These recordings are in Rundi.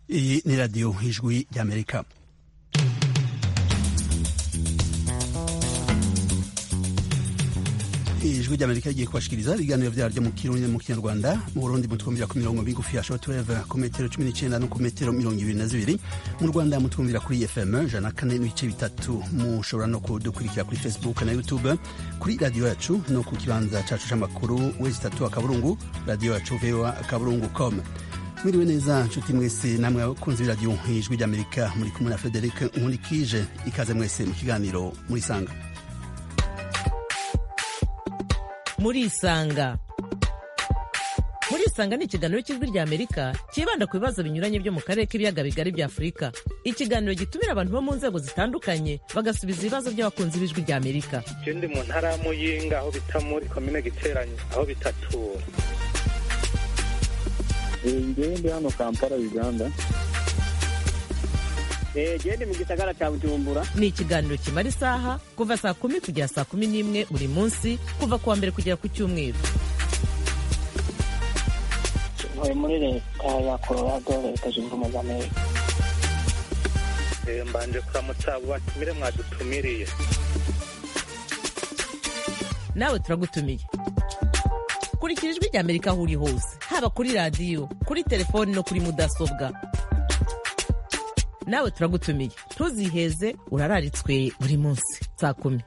Iyi ni radiyo ijwi ry'Amerika. Ijwi ry'Amerika rigiye kubashikiriza ibiganiro vyaryo mu Kirundi mu Kinyarwanda. Mu Burundi mutwumvira ku mirongo migufi ya shortwave ku metero 19 no ku metero 22. Mu Rwanda mutwumvira kuri FM 104.3. Mushobora no kudukurikira kuri Facebook na YouTube, kuri radio yacu no ku kibanza cacu c'amakuru westatu akaburungu radio yacu voa.com. Mwiriwe neza nshuti mwese namwe abakunzi b'iradiyo ijwi ry'Amerika, muri kumwe na Frederic Nkurikije. Ikaze mwese mu kiganiro Murisanga. Murisanga ni ikiganiro cy'ijwi ry'Amerika kibanda ku bibazo binyuranye byo mu karere k'ibiyaga bigari bya Afurika. Ikiganiro gitumira abantu bo mu nzego zitandukanye bagasubiza ibibazo by'abakunzi b'ijwi ry'Amerika. Ndi mu ntara ya Muyinga aho bita muri komine Giteranyi aho bitatura. Ndi hano Kampala, Uganda. Ndi mu gisagara cya Bujumbura. Ni ikiganiro kimara isaha kuva saa 10 kugera saa 11 buri munsi, kuva kuwa mbere kugera ku cyumweru. Muri leta ya Colorado, leta zunze ubumwe za Amerika. Mbanje kuramutsa batumire mwadutumiriye. Nawe turagutumiye. Kurikira ijwi ry'Amerika aho uri hose, haba kuri radio, kuri telefoni no kuri mudasobwa. Nawe turagutumiye, ntuziheze, urararitswe buri munsi saa 10.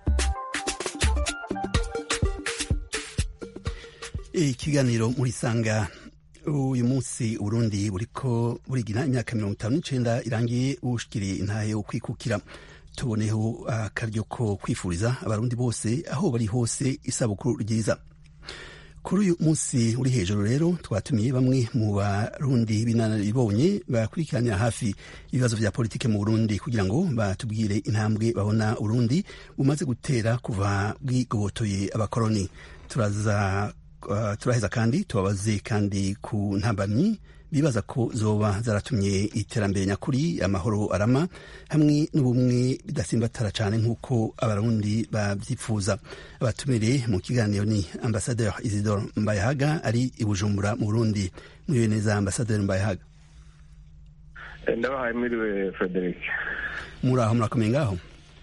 Ikiganiro Murisanga. Uyu munsi Burundi buriko burigina imyaka 59 irangiye ushikiriye intahe yo kwikukira. Tuboneho akaryo ko kwifuriza abarundi bose aho bari hose isabukuru ryiza. Kuri uyu munsi uri hejuru rero twatumiye bamwe mu barundi binararibonye bakurikiranira hafi ibibazo vya politike mu Burundi kugira ngo batubwire intambwe babona Burundi bumaze gutera kuva bwigobotoye abakoroni. Turaheza kandi tubabaze kandi ku ntambamyi bibaza ko zoba zaratumye iterambere nyakuri, amahoro arama hamwe n'ubumwe bidasimbatara cyane nk'uko abarundi babyifuza. Abatumire mu kiganiro ni Ambassadeur Isidore Mbayahaga ari i Bujumbura mu Burundi. Mwiriwe neza Ambassadeur Mbayahaga. Ndabahaye mwiriwe Frederic. Muraho murakomeye ngaho?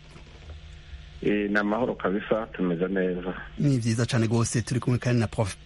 Na mahoro kabisa, tumeze neza. Ni vyiza cyane gose. Turi kumwe kandi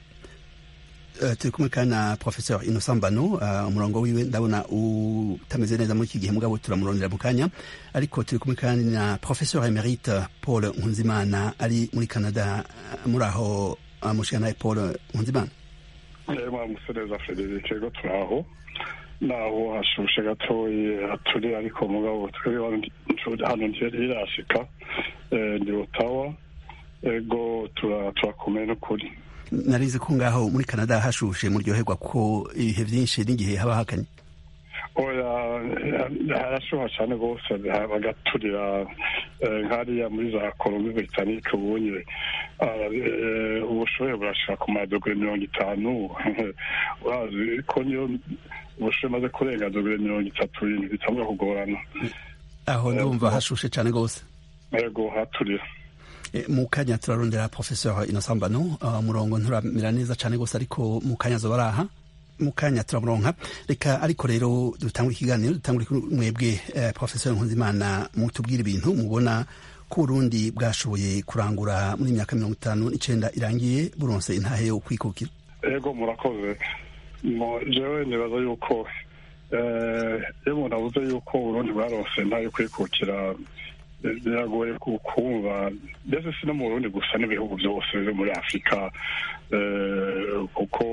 na Professeur Innocent Bano. Umurongo wiwe ndabona utameze neza muri iki gihe, mugabo turamurondera mu kanya. Ariko turi kumwe kandi na Professeur Emerite Paul Nkunzimana ari muri Canada. Muraho mushana Paul Nkunzimana? Mwamusereza Frederic, ego turaho. Naho hashushe gatoyi aturi, ariko mugabo twebwe hano ntirashika. Ndi Ottawa, ego turakomeye n'ukuri. Narize ko ngaho muri Canada hashushe muryoherwa ko ibihe byinshi n'igihe haba hakanye. Oya, harashuha cyane rwose, bagaturira nkariya muri za Colombie-Britannique ubunye ubushuhe burashika ku madogere 50. Urazi ko niyo ubushuhe maze kurenga dogere 30 bitangura kugorana. Aho ndumva hashushe cyane rwose. Ego haturira. Mu kanya turarondera Professeur Innocent Bano. Murongo nturamira neza cyane gose, ariko mu kanya zo baraha, mu kanya turamuronka. Reka ariko rero dutangura ikiganiro, dutangura mwebwe Professeur Nkunzimana, mutubwira ibintu mubona ko Burundi bwashoboye kurangura muri imyaka 59 irangiye buronse intahe yo kwikukira. Ego murakoze. Jewe nibaza yuko umuntu avuze yuko Burundi bwaronse intahe yo kwikukira biragoye kumva, mbese si no mu Burundi gusa, n'ibihugu byose byo muri Afurika, kuko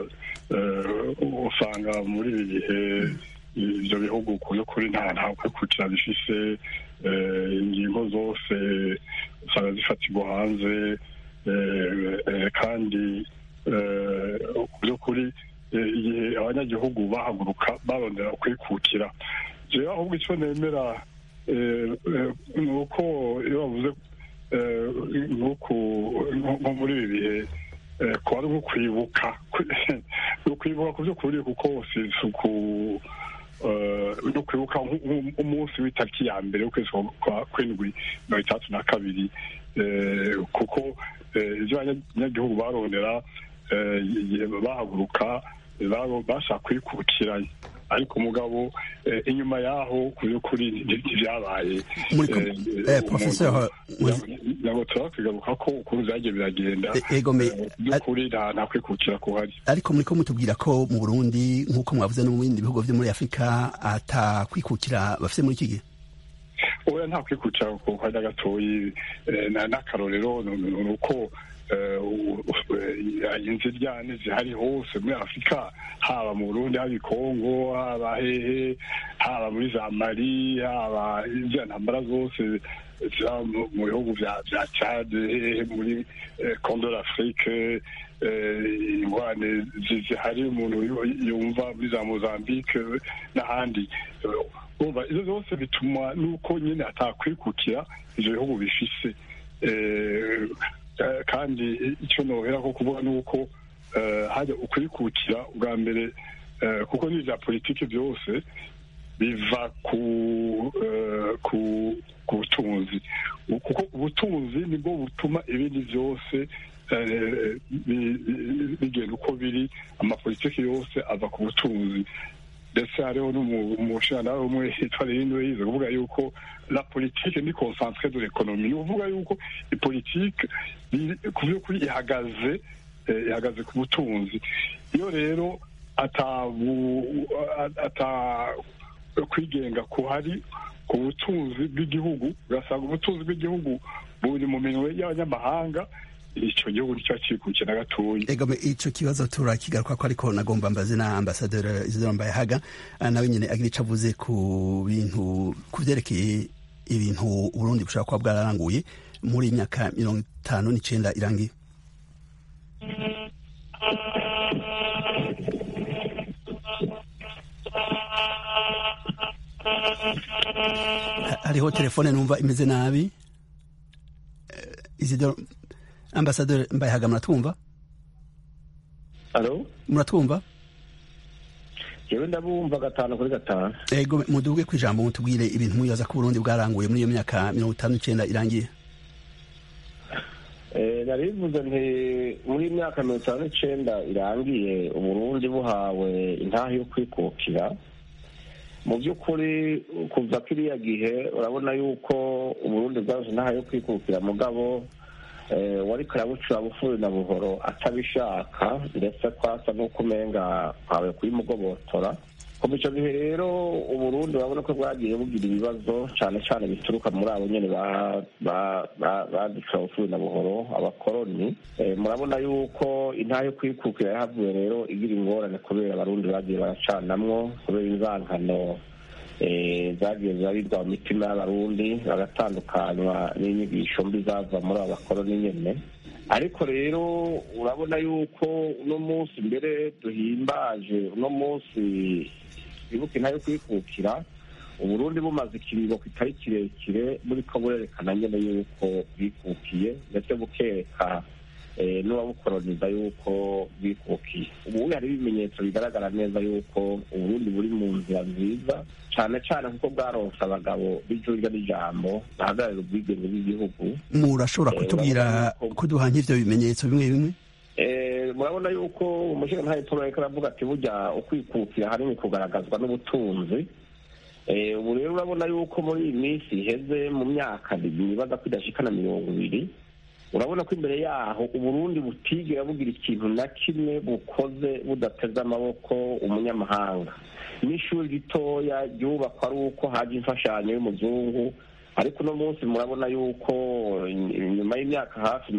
usanga muri ibi bihe ibyo bihugu kuri nta kwikukira bifise. Ingingo zose usanga zifatirwa hanze, kandi ku by'ukuri igihe abanyagihugu bahaguruka barondera kwikukira, jewe ahubwo icyo nemera nuko iyo bavuze nko muri ibi bihe kuba ari nko kwibuka ku by'ukuri, kuko no kwibuka umunsi w'itariki ya mbere w'ukwezi kwa kw'indwi 32, kuko ibyo abanyagihugu barondera bahaguruka bashaka kwikukira ariko umugabo inyuma yaho ku by'ukuri ntibyabaye professeur ntabwo turakigaruka ko ukuntu byagiye biragenda by'ukuri nta kwikukira kuhari. ariko muriko mutubwira ko mu Burundi nk'uko mwavuze no mu bindi bihugu vyo muri Afurika ata kwikukira bafite muri iki gihe? oya nta kwikukira kuhari na gatoyi, n'akarorero ni uko inziryane zihari hose muri Afurika, haba mu Burundi, haba i Kongo, haba hehe, haba muri za Mali, haba izo ntambara zose ziba mu bihugu vya Chad, hehe muri Congo d'Afrique, ingwane zihari umuntu yumva muri za Mozambique n'ahandi. Izo zose bituma nuko nyine atakwikukira ivyo bihugu bifise. Kandi icyo nohera ko kuvuga nuko hajya ukwikukira bwa mbere, kuko n'ivya politiki byose biva ku butunzi, kuko ubutunzi nibwo butuma ibindi byose bigenda uko biri. Amapolitiki yose ava ku butunzi, ndetse hariho n'umushinga umwe hitwa Lino yize kuvuga yuko la politique ni concentrée de l'économie. Ni ukuvuga yuko ipolitike ku by'ukuri ihagaze ku butunzi. Iyo rero ata kwigenga kuhari ku butunzi bw'igihugu, ugasanga ubutunzi bw'igihugu buri mu minwe y'abanyamahanga, icyo gihugu nicyo cyikukira na gatoyi. Ico kibazo turakigaruka ko, ariko nagomba mbaze na Ambassadeur Isidore Mbayahaga nawe nyine agira ico avuze ku bintu kuvyerekeye ibintu Burundi bushobora kuba bwararanguye muri imyaka 59 irangiye. Hariho telefone numva imeze nabi. Isidore Ambassadeur Mbayahaga, muratwumva? Allo, muratwumva? Jewe ndabumva 5/5. Ego, muduge kwijambo mutubwire ibintu mwibaza ko Burundi bwaranguye muri iyo myaka 59 irangiye. Narivuze nti muri imyaka 59 irangiye Uburundi buhawe intahe yo kwikukira. Mu by'ukuri kuva kiriya gihe urabona yuko Uburundi bwaje intahe yo kwikukira, mugabo wari karabucura bufuri na buhoro atabishaka, ndetse kwasa n'uko umenga kwawe kuyimugobotora. Kuva icyo gihe rero Uburundi urabona ko bwagiye bugira ibibazo cyane cyane bituruka muri abo nyene baducura bufuri na buhoro, abakoroni. Murabona yuko intahe yo kwikukira yahavuye rero igira ingorane kubera abarundi bagiye baracanamwo, kubera inzankano zagiye zirarirwa mu mitima y'abarundi, bagatandukanywa n'inyigisho mbi zava muri abo bakoroni nyene. Ariko rero urabona yuko uno munsi mbere duhimbaje, uno munsi twibuka intahe yo kwikukira, Uburundi bumaze ikiringo kitari kirekire buriko burerekana nyene yuko bwikukiye, ndetse bukereka n'uwabukoroniza yuko bwikukiye. Ubu hari ibimenyetso bigaragara neza yuko Uburundi buri mu nzira nziza, cyane cyane kuko bwaronse abagabo b'ijurya n'ijambo bahagararira ubwigenge bw'igihugu. Murashobora kutubwira kuduha nk'ivyo bimenyetso bimwe bimwe? Murabona yuko umushingantahe Paul ariko aravuga ati burya ukwikukira hanini kugaragazwa n'ubutunzi. Ubu rero urabona yuko muri iyi minsi iheze mu myaka nibaza ko idashikana 20, urabona ko imbere yaho Uburundi butigera bugira ikintu na kimwe bukoze budateze amaboko umunyamahanga. N'ishuri ritoya ryubakwa ari uko haje imfashanyo y'umuzungu, ariko uno munsi murabona yuko nyuma y'imyaka hafi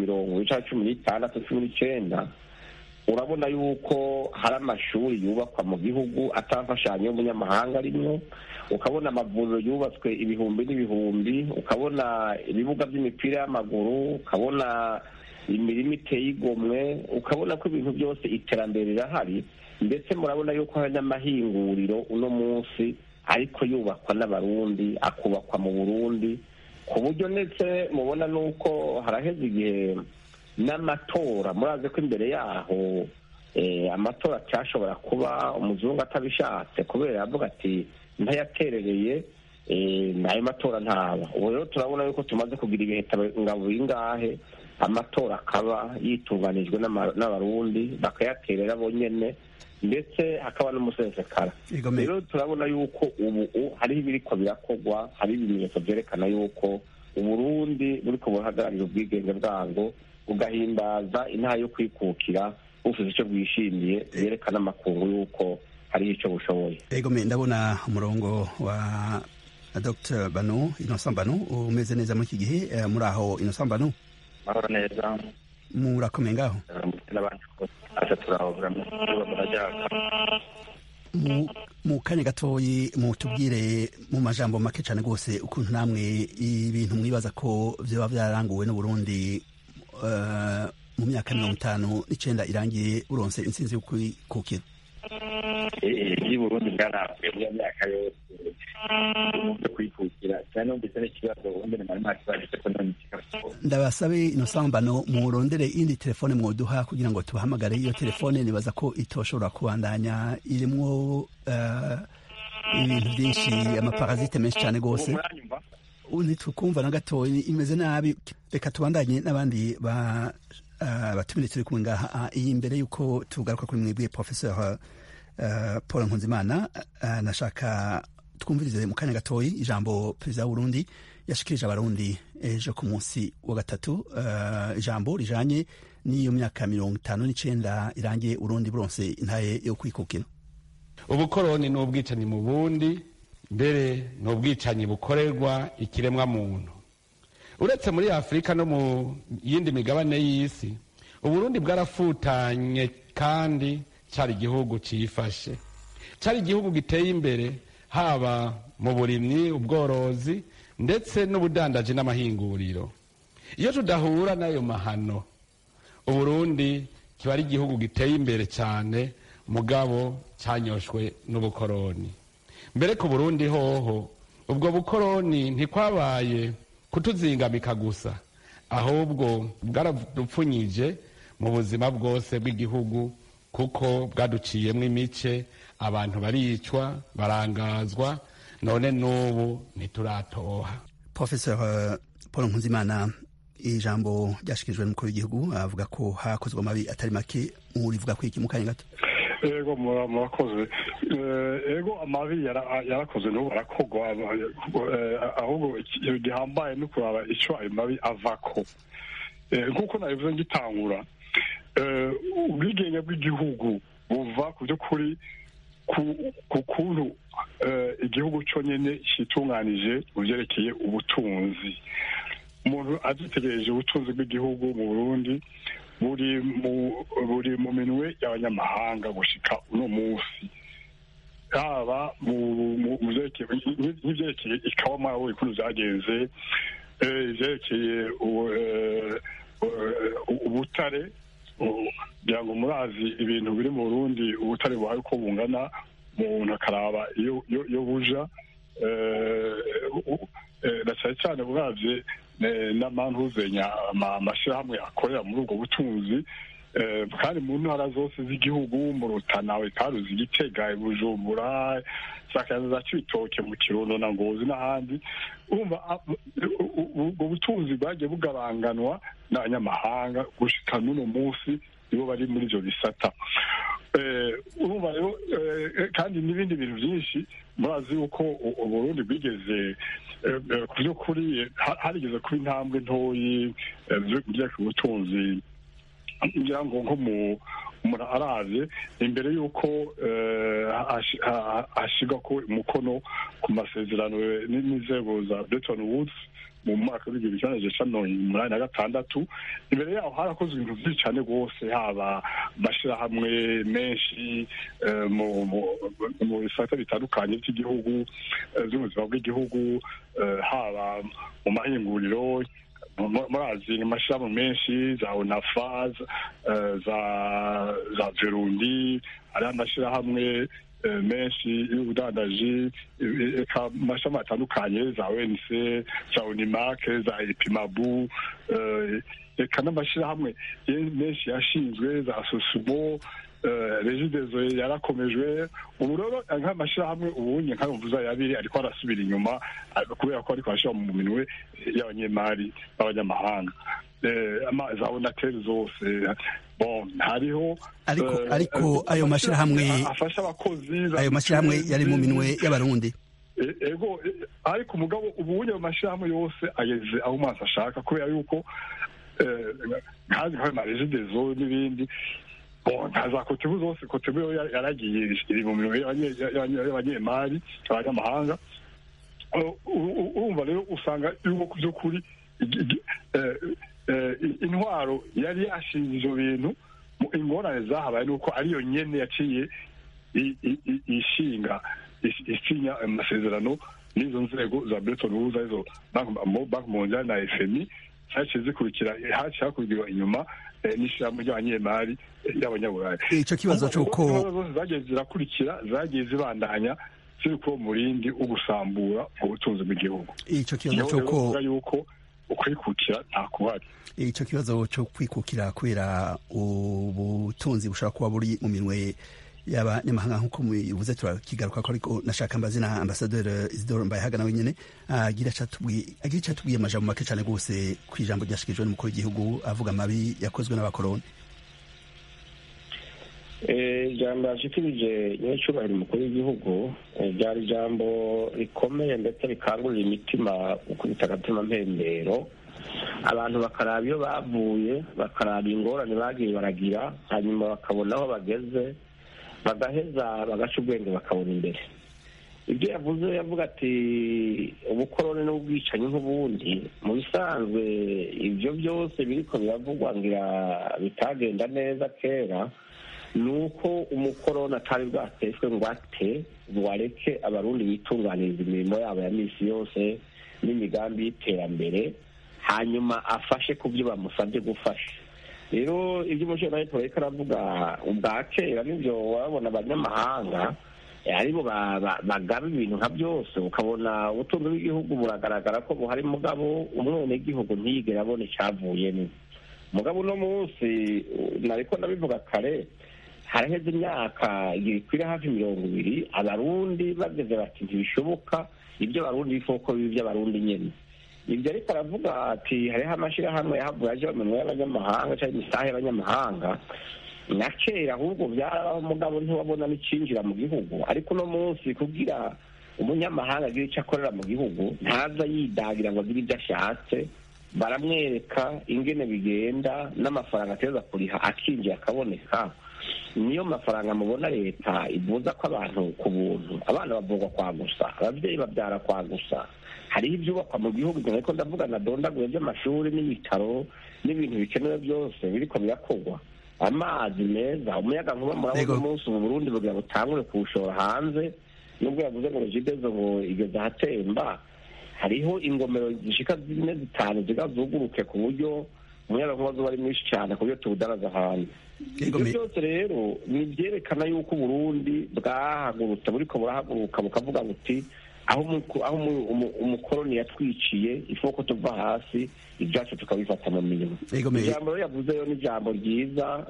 19 urabona yuko hari amashuri yubakwa mu gihugu atamfashanyo y'umunyamahanga arimwo, ukabona amavuriro yubatswe ibihumbi n'ibihumbi, ukabona ibibuga by'imipira y'amaguru, ukabona imirima iteye igomwe, ukabona ko ibintu byose iterambere rirahari. Ndetse murabona yuko hari n'amahinguriro uno munsi ariko yubakwa n'abarundi, akubakwa mu Burundi, ku buryo ndetse mubona nuko haraheze igihe n'amatora. Muraze ko imbere yaho amatora cyashobora kuba umuzungu atabishatse, kubera yavuga ati ntayaterereye nayo matora ntaba. Ubu rero turabona yuko tumaze kugira ibiheta ngabo bingahe amatora akaba yitunganijwe n'abarundi bakayaterera bonyene, ndetse hakaba n'umusesekara. Rero turabona yuko ubu hariho ibiriko birakorwa, hari ibimenyetso vyerekana yuko Uburundi buriko burahagararira ubwigenge bwango, bugahimbaza intahe yo kwikukira bufise ico bwishimiye, byerekana amakungu yuko hariho ico bushoboye. Ndabona umurongo wa Dr. Bano, Innocent Bano, umeze neza muri iki gihe. Muri aho Innocent Bano? Mahoro neza. Murakomeye ngaho? Mu kanya gatoyi mutubwire mu majambo make cyane rwose ukuntu namwe ibintu mwibaza ko vyoba vyaranguwe n'Uburundi mu myaka 59 irangiye uronse intsinzi yo kwikukira. Burundi bwaravuye mu myaka yose yo kwikukira cyane ndetse n'ikibazo ubundi ni marima kibaje ko none kikabaho. Ndabasabe Innocent Bano murondere indi telefone mwoduha kugira ngo tubahamagare. Iyo telefone nibaza ko itoshobora kubandanya, irimwo ibintu byinshi, amaparasite menshi cyane rwose, ntitukumva na gatoya, imeze nabi. Reka tubandanye n'abandi batumire turi kumwe ngaha. Iyi mbere yuko tugaruka kuri mwebwe Professeur Paul Nkunzimana, nashaka twumvirize mu kanya gatoyi ijambo perezida w'Uburundi yashikirije abarundi ejo ku munsi wa gatatu, ijambo rijanye n'iyo myaka 59 irangiye Urundi buronse intahe yo kwikukira. Ubukoroni n'ubwicanyi mu Burundi, mbere n'ubwicanyi bukorerwa ikiremwa muntu. Uretse muri Afrika no mu yindi migabane y'isi, Uburundi bwarafutanye kandi cari igihugu cifashe, cari igihugu giteye imbere, haba mu burimyi, ubworozi ndetse n'ubudandaji n'amahinguriro. Iyo tudahura n'ayo mahano, Uburundi kiba ari igihugu giteye imbere cyane, mugabo canyoshwe n'ubukoroni. Mbere ku Burundi hoho, ubwo bukoroni ntikwabaye kutuzingamika gusa, ahubwo bwaradupfunyije mu buzima bwose bw'igihugu, kuko bwaduciyemwo imice, abantu baricwa, barangazwa, none n'ubu ntituratoha. Professeur Paul Nkunzimana, ijambo ryashikirijwe n'umukuru w'igihugu avuga ko hakozwe amabi atari make, murivuga ko iki mu kanya gato? Ego murakoze. Ego amabi yarakoze n'ubu arakorwa, ahubwo gihambaye no kuraba ico ayo mabi avako. Nk'uko nabivuze ngitangura, ubwigenge bw'igihugu buva ku by'ukuri ku kuntu igihugu cyonyine kitunganije mu byerekeye ubutunzi. Umuntu azitegereje ubutunzi bw'igihugu mu Burundi buri mu minwe y'abanyamahanga gushika uno munsi, haba mu byerekeye ikawa mwabo ikuntu zagenze, ivyerekeye ubutare, kugira ngo murazi ibintu biri mu Burundi, ubutare buhaye uko bungana, umuntu akaraba iyo buja, na cyane cyane uravye n'amantuzenya amashirahamwe akorera muri ubwo butunzi, kandi mu ntara zose z'igihugu, mu Rutana, Karuzi, Gitega, Bujumbura, za Cibitoke, mu Kirundo na Ngozi n'ahandi. Urumva ubwo butunzi bwagiye bugabanganwa n'abanyamahanga gushika n'uno munsi nibo bari muri ivyo bisata. Urumva rero kandi n'ibindi bintu byinshi murazi yuko Uburundi bwigeze ku by'ukuri harigeze kuba intambwe ntoyi byaka ubutunzi, ngira ngo nko umuntu arazi imbere y'uko ashirwa ko umukono ku masezerano n'inzego za Bretton Woods mu mwaka w'1986. Imbere yaho harakozwe ibintu byinshi cyane rwose, haba amashirahamwe menshi mu bisata bitandukanye by'igihugu, by'ubuzima bw'igihugu, haba mu mahinguriro. Murazi amashirahamwe menshi, za ONAFA, za Verundi, ari amashirahamwe menshi y'ubudandaji, amashami atandukanye, za ONC, za Unimak, za Epimabu, eka n'amashirahamwe menshi yashinzwe, za Sosumo, Regideso yarakomejwe. Ubu rero nk'amashirahamwe ubunye nk'avuza yabiri ariko arasubira inyuma kubera ko ariko ashira mu minwe y'abanyemari b'abanyamahanga. za onateri zose hariho ariko ayo mashyirahamwe afasha abakozi, ayo mashyirahamwe yari mu minwe y'abarundi. Ego ariko umugabo ubu ayo mashyirahamwe yose ageze aho umaso ashaka, kubera yuko nkazi nkawe marejidezo n'ibindi nkaza kotebu zose, kotebu yaragiye iri mu minwe y'abanyemari, abanyamahanga. Urumva rero usanga yuko ku by'ukuri intwaro yari yashinze ibyo bintu, ingorane zahabaye nuko ariyo nyene yaciye isinya amasezerano n'izo nzego za Bretton Woods, arizo Banki Mondiale na FMI, zaciye zikurikira, haciye hakurikirwa inyuma n'ishyirahamwe ry'abanyemari y'abanyaburayi. Ico kibazo cy'uko zagiye zirakurikira, zagiye zibandanya ziri kuba umurindi wo gusambura ubutunzi bw'igihugu. Ico kibazo cy'uko yuko ukwikukira nta kuhari. Ico kibazo cyo kwikukira kubera ubutunzi bushobora kuba buri mu minwe y'abanyamahanga nk'uko mubivuze, turakigaruka ko, ariko nashaka mbazi na Ambassadeur Isidore Mbayahaga nawe nyene agira icatubwiye amajambo make cane gose ku ijambo ryashikijwe n'umukuru w'igihugu avuga amabi yakozwe n'abakoroni. Ijambo yashikirije nyacubahiro umukuru w'igihugu ryari ijambo rikomeye ndetse rikangurira imitima, gukubita agatima mpembero, abantu bakaraba iyo bavuye, bakaraba ingorane bagiye baragira, hanyuma bakabona aho bageze, bagaheza bagaca ubwenge bakabona imbere. Ibyo yavuze, yavuga ati ubukoroni n'ubwicanyi nk'ubundi, mu bisanzwe ibyo byose biriko biravugwa ngira bitagenda neza kera, nuko umukoroni atari bwateshwe ngo ate ngo areke abarundi bitunganiriza imirimo yabo ya misi yose n'imigambi y'iterambere, hanyuma afashe ku byo bamusabye gufasha. Rero ibyo umushinga turareka aravuga ubwa kera n'ibyo wabona abanyamahanga aribo bagaba ibintu nka byose, ukabona ubutunzi bw'igihugu buragaragara ko buhari, mugabo umwenegihugu ntiyigere abona icyavuyemo. Mugabo uno munsi nariko ndabivuga kare, haraheze imyaka ikwira hafi 20 abarundi bageze bati ntibishoboka, ibyo abarundi bifoko bibi by'abarundi nyene. Ibyo ariko aravuga ati hariho amashyirahamwe yahavuye aje bamenwe y'abanyamahanga cyangwa imisahe y'abanyamahanga na kera, ahubwo byarabaho mugabo ntiwabona n'icinjira mu gihugu. Ariko uno munsi kugira umunyamahanga agira icyo akorera mu gihugu, ntaza yidagira ngo agire ibyo ashatse, baramwereka ingene bigenda n'amafaranga ateza kuriha akinjiye akaboneka. Niyo mafaranga mubona leta ivuza ko abantu ku buntu, abana bavugwa kwa gusa, ababyeyi babyara kwa gusa. Hariho ibyubakwa mu gihugu, ariko ndavuga na dondaguye by'amashuri n'ibitaro n'ibintu bikenewe byose biriko birakorwa. Amazi meza, umuyaga nkuba murabona umunsi mu Burundi bugira butangure kuwushora hanze, nubwo yavuze ngo jidezo ngo igeze ahatemba. Hariho ingomero zishika 4-5 zigazuguruke ku buryo umuyaga nkuba zuba ari mwinshi cyane ku buryo tuwudaraza hanze. Ibyo byose rero ni byerekana yuko Burundi bwahagurutse, buriko burahaguruka bukavuga buti aho umukoroni yatwiciye ifoko tuva hasi, ibyacu tukabifata mu mirimo. Ijambo yavuzeyo ni ijambo ryiza,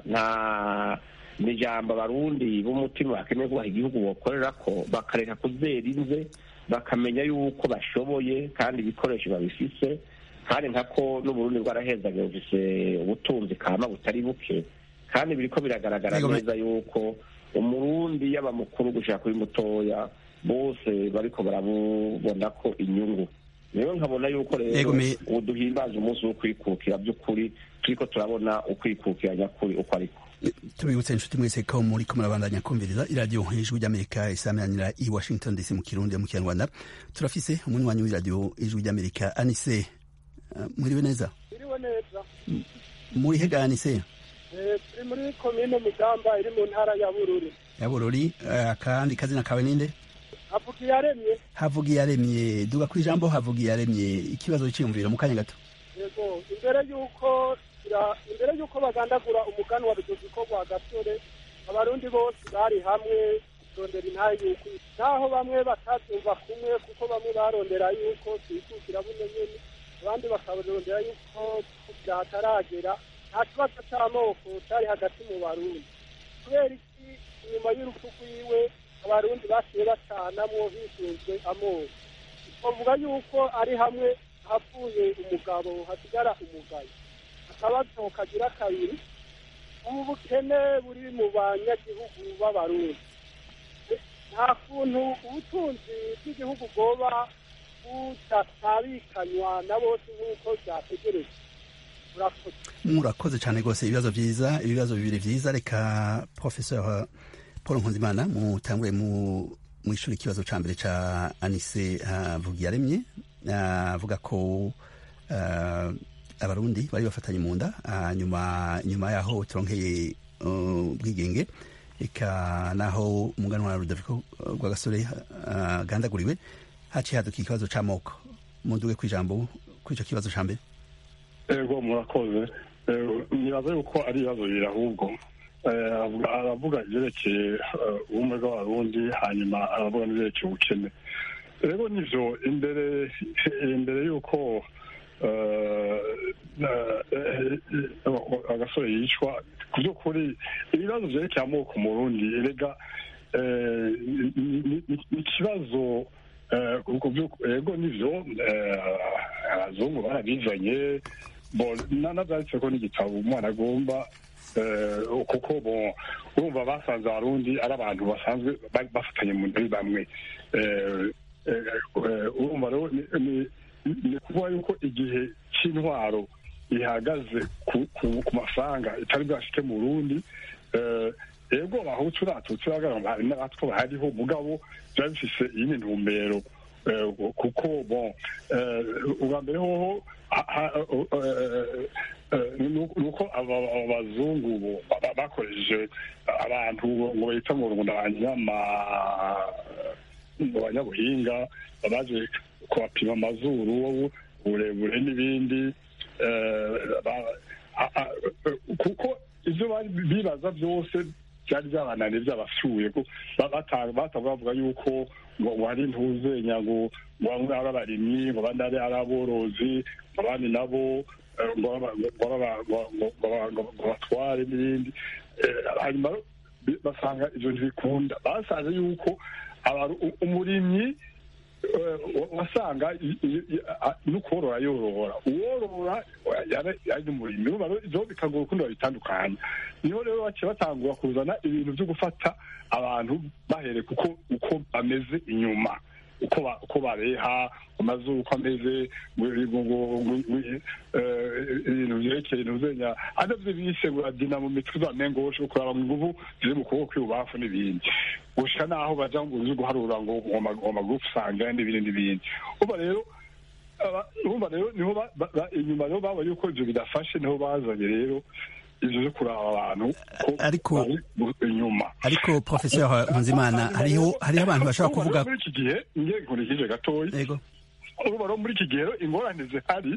ni ijambo abarundi b'umutima bakeneye kubaha igihugu bokorera ko, bakareka kuzera inze, bakamenya yuko bashoboye kandi ibikoresho babifise, kandi nkako n'Uburundi bwarahezaga bufise ubutunzi kama butari buke, kandi biriko biragaragara neza yuko umurundi yaba mukuru gushaka kuri mutoya bose bariko barabubona ko inyungu. Rero nkabona yuko rero uduhimbaje umunsi wo kwikukira by'ukuri, turiko turabona ukwikukira nyakuri uko ariko. Tubibutse inshuti mwese ko muriko murabandanya kumviriza iradiyo Ijwi ry'Amerika isameranira i Washington DC mu Kirundi mu Kinyarwanda. Turafise umunywanyi w'iradiyo Ijwi ry'Amerika, Anise. Muriwe neza? Muriwe neza. Muri hega Anise? Turi muri komine Mugamba iri mu ntara ya Bururi. Ya Bururi, kandi kazina kawe ninde? Havugiyaremye. Havugiyaremye, duga ku ijambo Havugiyaremye, ikibazo cyiyumvira mu kanya gato. Yego, imbere yuko bagandagura umugani wa Rudoviko rwa Gasore, abarundi bose bari hamwe kurondera intahe yuko, naho bamwe batabyumva kumwe kuko bamwe barondera yuko twikukira buno nyene, abandi bakarondera yuko byataragera. Nta kibazo cy'amoko cyari hagati mu Barundi. Kubera iki inyuma y'urupfu rwiwe abarundi basiye bacanamwo hisunzwe amoko? Twavuga yuko ari hamwe havuye umugabo hasigara umugayo. akabazo kagira kabiri ubu bukene buri mu banyagihugu b'abarundi nta kuntu ubutunzi bw'igihugu bwoba budatabikanywa na bose nk'uko byategerejwe. Murakoze cyane rwose, ibibazo bibiri vyiza. Reka Professeur Paul Nkunzimana mutangure mu ishuri ikibazo ca mbere ca Anise Havugiyaremye avuga ko abarundi bari bafatanye mu nda nyuma yaho turonkeye ubwigenge, eka naho umuganwa wa Rudoviko Rwagasore gandaguriwe haciye haduka ikibazo c'amoko. Munduge kwijambo kuri ico kibazo ca mbere. Ego murakoze. Nibaza yuko ari ibibazo bibiri ahubwo. Aravuga ivyerekeye ubumwe bw'abarundi, hanyuma aravuga n'ivyerekeye ubukene. Rero nivyo imbere yuko Agasore yicwa, ku by'ukuri ibibazo vyerekeye amoko mu Burundi erega ni ikibazo ego nivyo abazungu barabizanye navyanditse ko n'igitabo umwana agomba kuko urumva basanze abarundi ari abantu basanzwe bafatanye muri bamwe. Urumva rero ni kuvuga yuko igihe c'intwaro ihagaze ku mafaranga itari bwashike mu Burundi, ego abahutu n'abatutsi hari n'abatwa bahariho, mugabo vyari bifise iyindi ntumbero kuko ubwa mbere hoho nuko abazungu bakoresheje abantu ngo bahita ngo abanyabuhinga baje kubapima amazuru, uburebure n'ibindi, kuko ivyo bibaza vyose byari byabananiye byabasuye ko batavuga yuko ngo hari ntuzenya ngo bamwe ari abarimyi, ngo abandi ari aborozi, abandi nabo ngo batware n'ibindi. Hanyuma basanga ivyo ntibikunda, basanze yuko umurimyi wasanga n'ukworora yorora, uworora yari umurimyi. Ivyo bikagura ukundi babitandukanya. Niho rero baciye batangura kuzana ibintu vyo gufata abantu bahereye uko bameze inyuma, uko bareha amazuru, uko ameze, ibintu vyerekeye ntuzenya adavyo bise ngo adina mu mitwe z'amengosho, kuraba mu nguvu ziri mu kuboko kw'ibubafu n'ibindi, gushika naho baja ngo uzi guharura ngo amagufa usanga n'ibindi. Urumva rero niho inyuma rero babonye yuko ivyo bidafashe, niho bazanye rero ivyo vyo kuraba abantu ko inyuma. Ariko Professeur Nkunzimana, hariho abantu bashobora kuvuga muri iki gihe ngiye nkurikije gatoyi. Urumva rero muri iki gihe ingorane zihari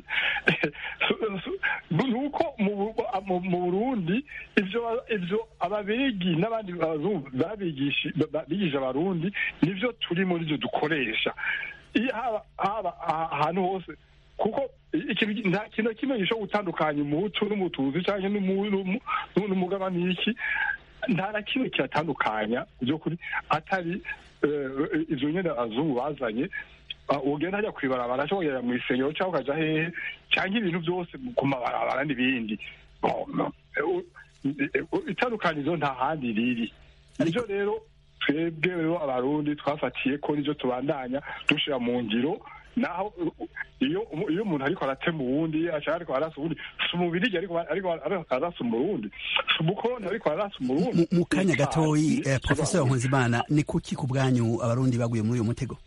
nuko mu Burundi ivyo ababigi n'abandi bazungu bigisha abarundi nivyo turi muri ivyo dukoresha haba ahantu hose, kuko nta kintu kimwe gishobora gutandukanya umuhutu n'umutuzi cyangwa n'umugabane y'iki, nta na kimwe kiratandukanya by'ukuri atari ivyo nyene abazungu bazanye. Ugenda hajya kwibarabara cyangwa ugenda mw'isengero cyangwa ukaja hehe, cyangwa ibintu byose ku mabarabara n'ibindi, itandukanizo nta handi riri. Nivyo rero twebwe rero abarundi twafatiye ko nivyo tubandanya dushira mu ngiro. Naho iyo umuntu ariko aratema uwundi ariko arasa uwundi, si umubirigi ariko arasa umurundi, si umukoroni ariko arasa umurundi. Mu kanya gatoyi Professeur Nkunzimana, ni kuki ku bwanyu abarundi baguye muri uyu mutego?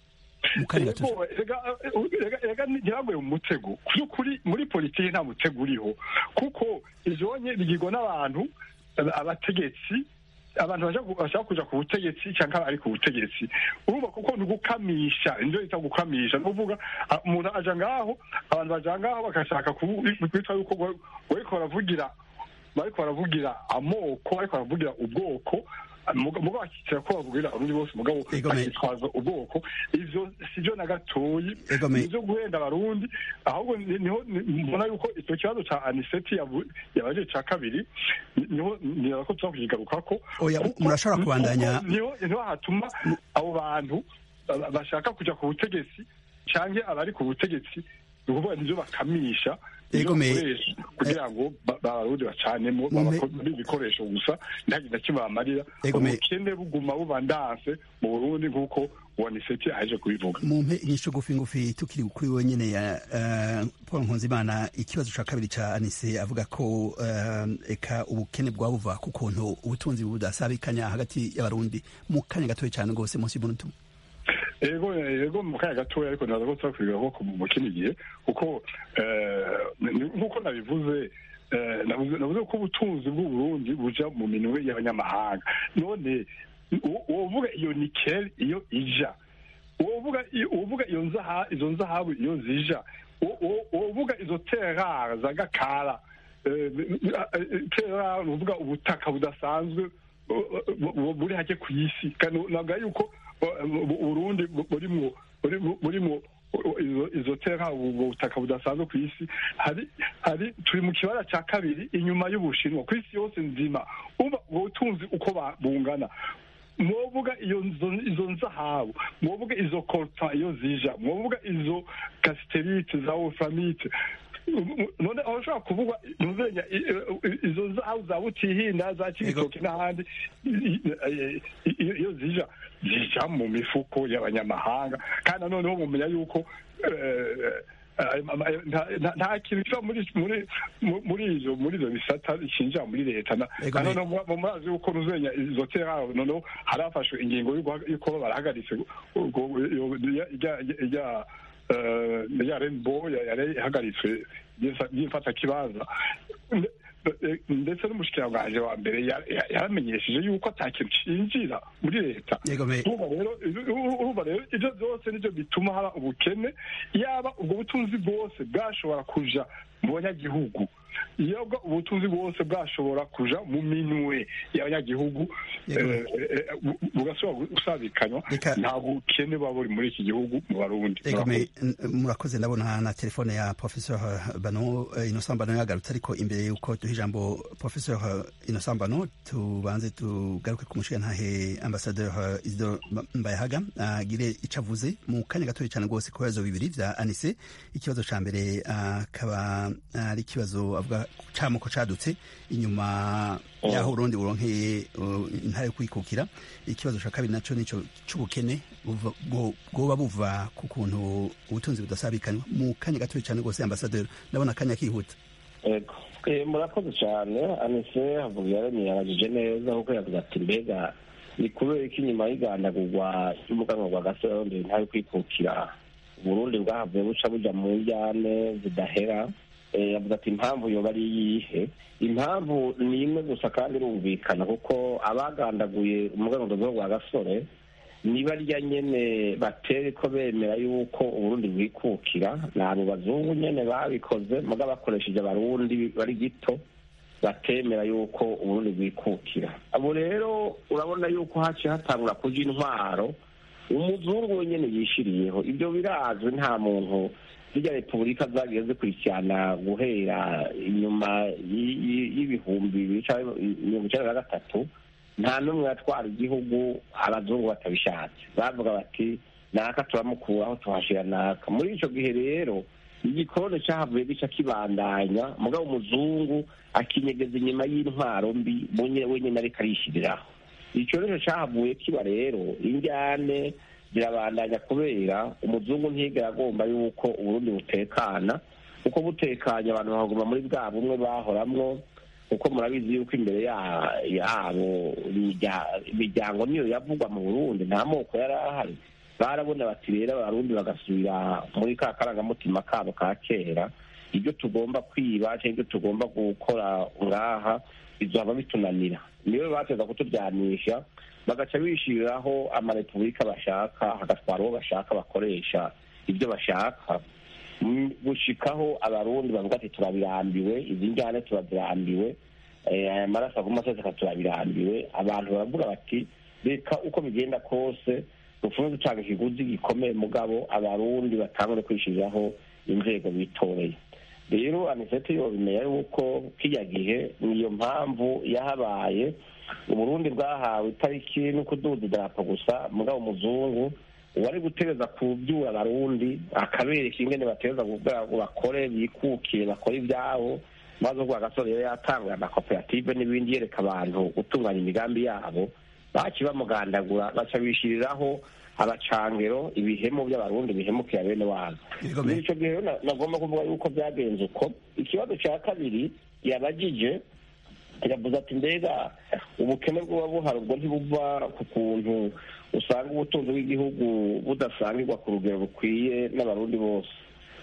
Ntiraguye mu mutego kuri muri politiki, nta mutego uriho, kuko ivyonye bigirwa n'abantu abategetsi, abantu bashaka kuja ku butegetsi cyangwa ari ku butegetsi. Urumva kuko ni gukamisha, inzo ita gukamisha, nuvuga umuntu aja ngaho, abantu baja ngaho bakashaka kwitwa yuko bariko baravugira amoko, bariko baravugira ubwoko, mugabo bakitira ko bavugira urundi bose, mugabo bakitwaza ubwoko. Ivyo sivyo na gatoyi, ivyo guhenda abarundi. Ahubwo niho mbona yuko icyo kibazo ca Aniseti yabaje ca kabiri, niho nirako tuzakuyigarukako. Murashobora kubandanya. Niho hatuma abo bantu bashaka kuja ku butegetsi canke abari ku butegetsi, ukuvuga nivyo bakamisha, bakoresha kugira ngo abarundi bacanemo ibikoresho gusa ntihagire na kimwe bamarira ubukene buguma buba ndanse mu Burundi nk'uko Waniseti aje kubivuga. Mumpe inyisho ngufi tukiri kuri wenyene ya Paul Nkunzimana, ikibazo ca kabiri ca Anise avuga ko eka ubukene bwabuva ku kuntu ubutunzi budasabikanya hagati y'abarundi mu kanya gatoya cyane gose munsi y'umuntu. Ego mu kanya gatoya ariko naza ko tsakwiriye ko mu kindi gihe kuko nkuko nabivuze navuze ko ubutunzi bw'u Burundi buja mu minwe y'abanyamahanga. None uvuga iyo nikel iyo ija, uvuga izo nzahabu iyo zija, uvuga izo terre za gakara, terre uvuga ubutaka budasanzwe buri hake ku isi, naga yuko Burundi burimo izo terre ubutaka budasanzwe ku isi. Hari turi mu kibara cya kabiri inyuma y'Ubushinwa ku isi yose nzima. Ubutunzi uko bungana, mwovuga izo nzahabu, mwovuga izo coltan iyo zija, mwovuga izo casterite za wolframite, none aho ushobora kuvuga ntuzenya izo nzahabu za Butihinda za Cibitoke n'ahandi iyo zija mu mifuko y'abanyamahanga. Kandi noneho mumenya yuko nta kintu kiba muri izo bisata ishinja muri leta. Noneho murazi yuko ntuzenya izo terre noneho harafashwe ingingo y'uko barahagaritse ya Rainbow yari ihagaritswe y'imfata kibanza, ndetse n'umushikiranganje wa mbere yaramenyesheje yuko ata kintu cinjira muri leta. Urumva rero ivyo vyose nivyo bituma haba ubukene. Yaba ubwo butunzi bwose bwashobora kuja mu banyagihugu, yabwa ubutunzi bwose bwashobora kuja mu minwe y'abanyagihugu, bugasubira gusabikanywa, nta bukene buba buri muri iki gihugu mu Barundi. Murakoze. Ndabona na telefone ya Professor Bano Innocent Bano yagarutse, ariko imbere yuko duha ijambo Professor Innocent Bano tubanze tugaruke ku mushikirantahe Ambassadeur Isidore Mbayahaga agire ico avuze mu kanya gatoya cyane rwose ku bibazo bibiri vya Anise. Ikibazo ca mbere akaba ari ikibazo avuga camoko cadutse inyuma yaho Burundi buronkeye intare yo kwikukira. Ikibazo ca kabiri naco nico c'ubukene bwoba buva ku kuntu ubutunzi budasabikanywa. Mu kanya gatoya cyane rwose Ambassadeur, ndabona akanya kihuta. Murakoze cyane. Anise avuga yarabajije neza kuko yavuze ati mbega ni kubera iki nyuma y'igandagurwa y'umuganwa rwa Gasore intare yo kwikukira Burundi bwahavuye buca buja mu njyane zidahera. Yavuze ati impamvu yoba ari iyihe? Impamvu ni imwe gusa kandi irumvikana, kuko abagandaguye umuganwa rwa Gasore ni barya nyene batera ko bemera yuko Uburundi bwikukira. Nabo bazungu nyene babikoze muga bakoresheje abarundi bari gito batemera yuko Uburundi bwikukira. Abo rero urabona yuko haciye hatangura kuja intwaro umuzungu wenyene yishiriyeho. Ibyo birazwe, nta muntu zirya repubulika zagiye zikurikirana guhera inyuma y'ibihumbi 1993 nta n'umwe yatwara igihugu abazungu batabishatse. Bavuga bati naka turamukuraho tuhashira naka. Muri ico gihe rero igikorone cyahavuye gica kibandanya, mugabo umuzungu akinyegeza inyuma y'intwaro mbi wenyine ariko arishiriraho. Ico rero cyahavuye kiba rero injyane zirabandanya kubera umuzungu ntiyigera agomba yuko Uburundi butekana, kuko butekanye abantu bahaguma muri bwa bumwe bahoramwo. Kuko murabizi yuko imbere yabo imiryango niyo yavugwa mu Burundi, nta moko yari ahari. Barabona bati rero abarundi bagasubira muri ka karangamutima kabo ka kera, ibyo tugomba kwiba cyangwa ibyo tugomba gukora ngaha bizoba bitunanira. Niyo bateza kuturyanisha bagaca bishiriraho amarepubulika bashaka, hagatwara uwo bashaka bakoresha ibyo bashaka, gushikaho abarundi bavuga ati turabirambiwe, izi njyane turazirambiwe, aya maraso aguma aseseka turabirambiwe. Abantu baravuga bati reka uko bigenda kose dufunze ducanga ikiguzi gikomeye, mugabo abarundi batangure kwishiriraho inzego bitoreye. Rero Anisete yobimenya yuko kijya gihe niyo mpamvu yahabaye Uburundi bwahawe itariki no kuduza idarapo gusa, mugabo umuzungu uwari gutereza kubyura abarundi akabereka ingene bateza kugira ngo bakore bikukiye bakore ibyabo maze ubwo agasore yari yatanga amakoperative n'ibindi yereka abantu gutunganya imigambi yabo baci bamugandagura baca bishiriraho abacangero ibihemu by'abarundi bihemukira bene wabo muri ico gihe nagomba kuvuga yuko byagenze uko. Ikibazo cya kabiri yabagije yavuze ati mbega ubukene bw'uba buhari ubwo ntibuva ku kuntu usanga ubutunzi bw'igihugu budasangirwa ku rugero rukwiye n'abarundi bose.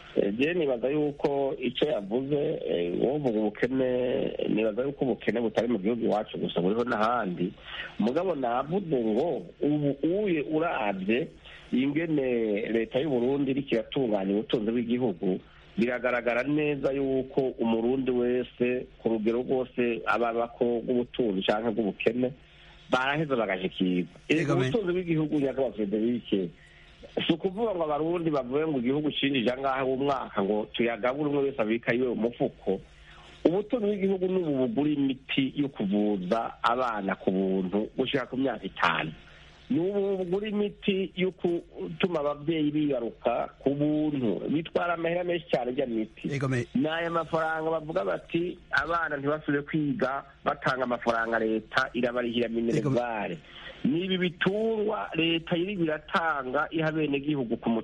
Je nibaza yuko icyo yavuze wovuga ubukene, nibaza yuko ubukene butari mu gihugu iwacu gusa buriho n'ahandi. Mugabo navuze ngo ubu uye uravye ingene leta y'u Burundi iriko iratunganya ubutunzi bw'igihugu, biragaragara neza yuko umurundi wese ku rugero rwose ababako bw'ubutunzi canke bw'ubukene baraheza bagashikirwa. Ubutunzi bw'igihugu nyakubahwa Federike si ukuvuga ngo abarundi bavuye ngo igihugu cinjije angahe w'umwaka ngo tuyagabure umwe wese abika iwe umufuko. Ubutunzi bw'igihugu n'ubu bugura imiti yo kuvuza abana ku buntu gushika ku myaka 5. N'ubu bugura imiti yo gutuma ababyeyi bibaruka ku buntu, bitwara amahera menshi cyane ajya miti. N'aya mafaranga bavuga bati abana ntibasubire kwiga batanga amafaranga leta irabarihira minerivare. Nibi bitungwa leta iri biratanga iha bene gihugu ku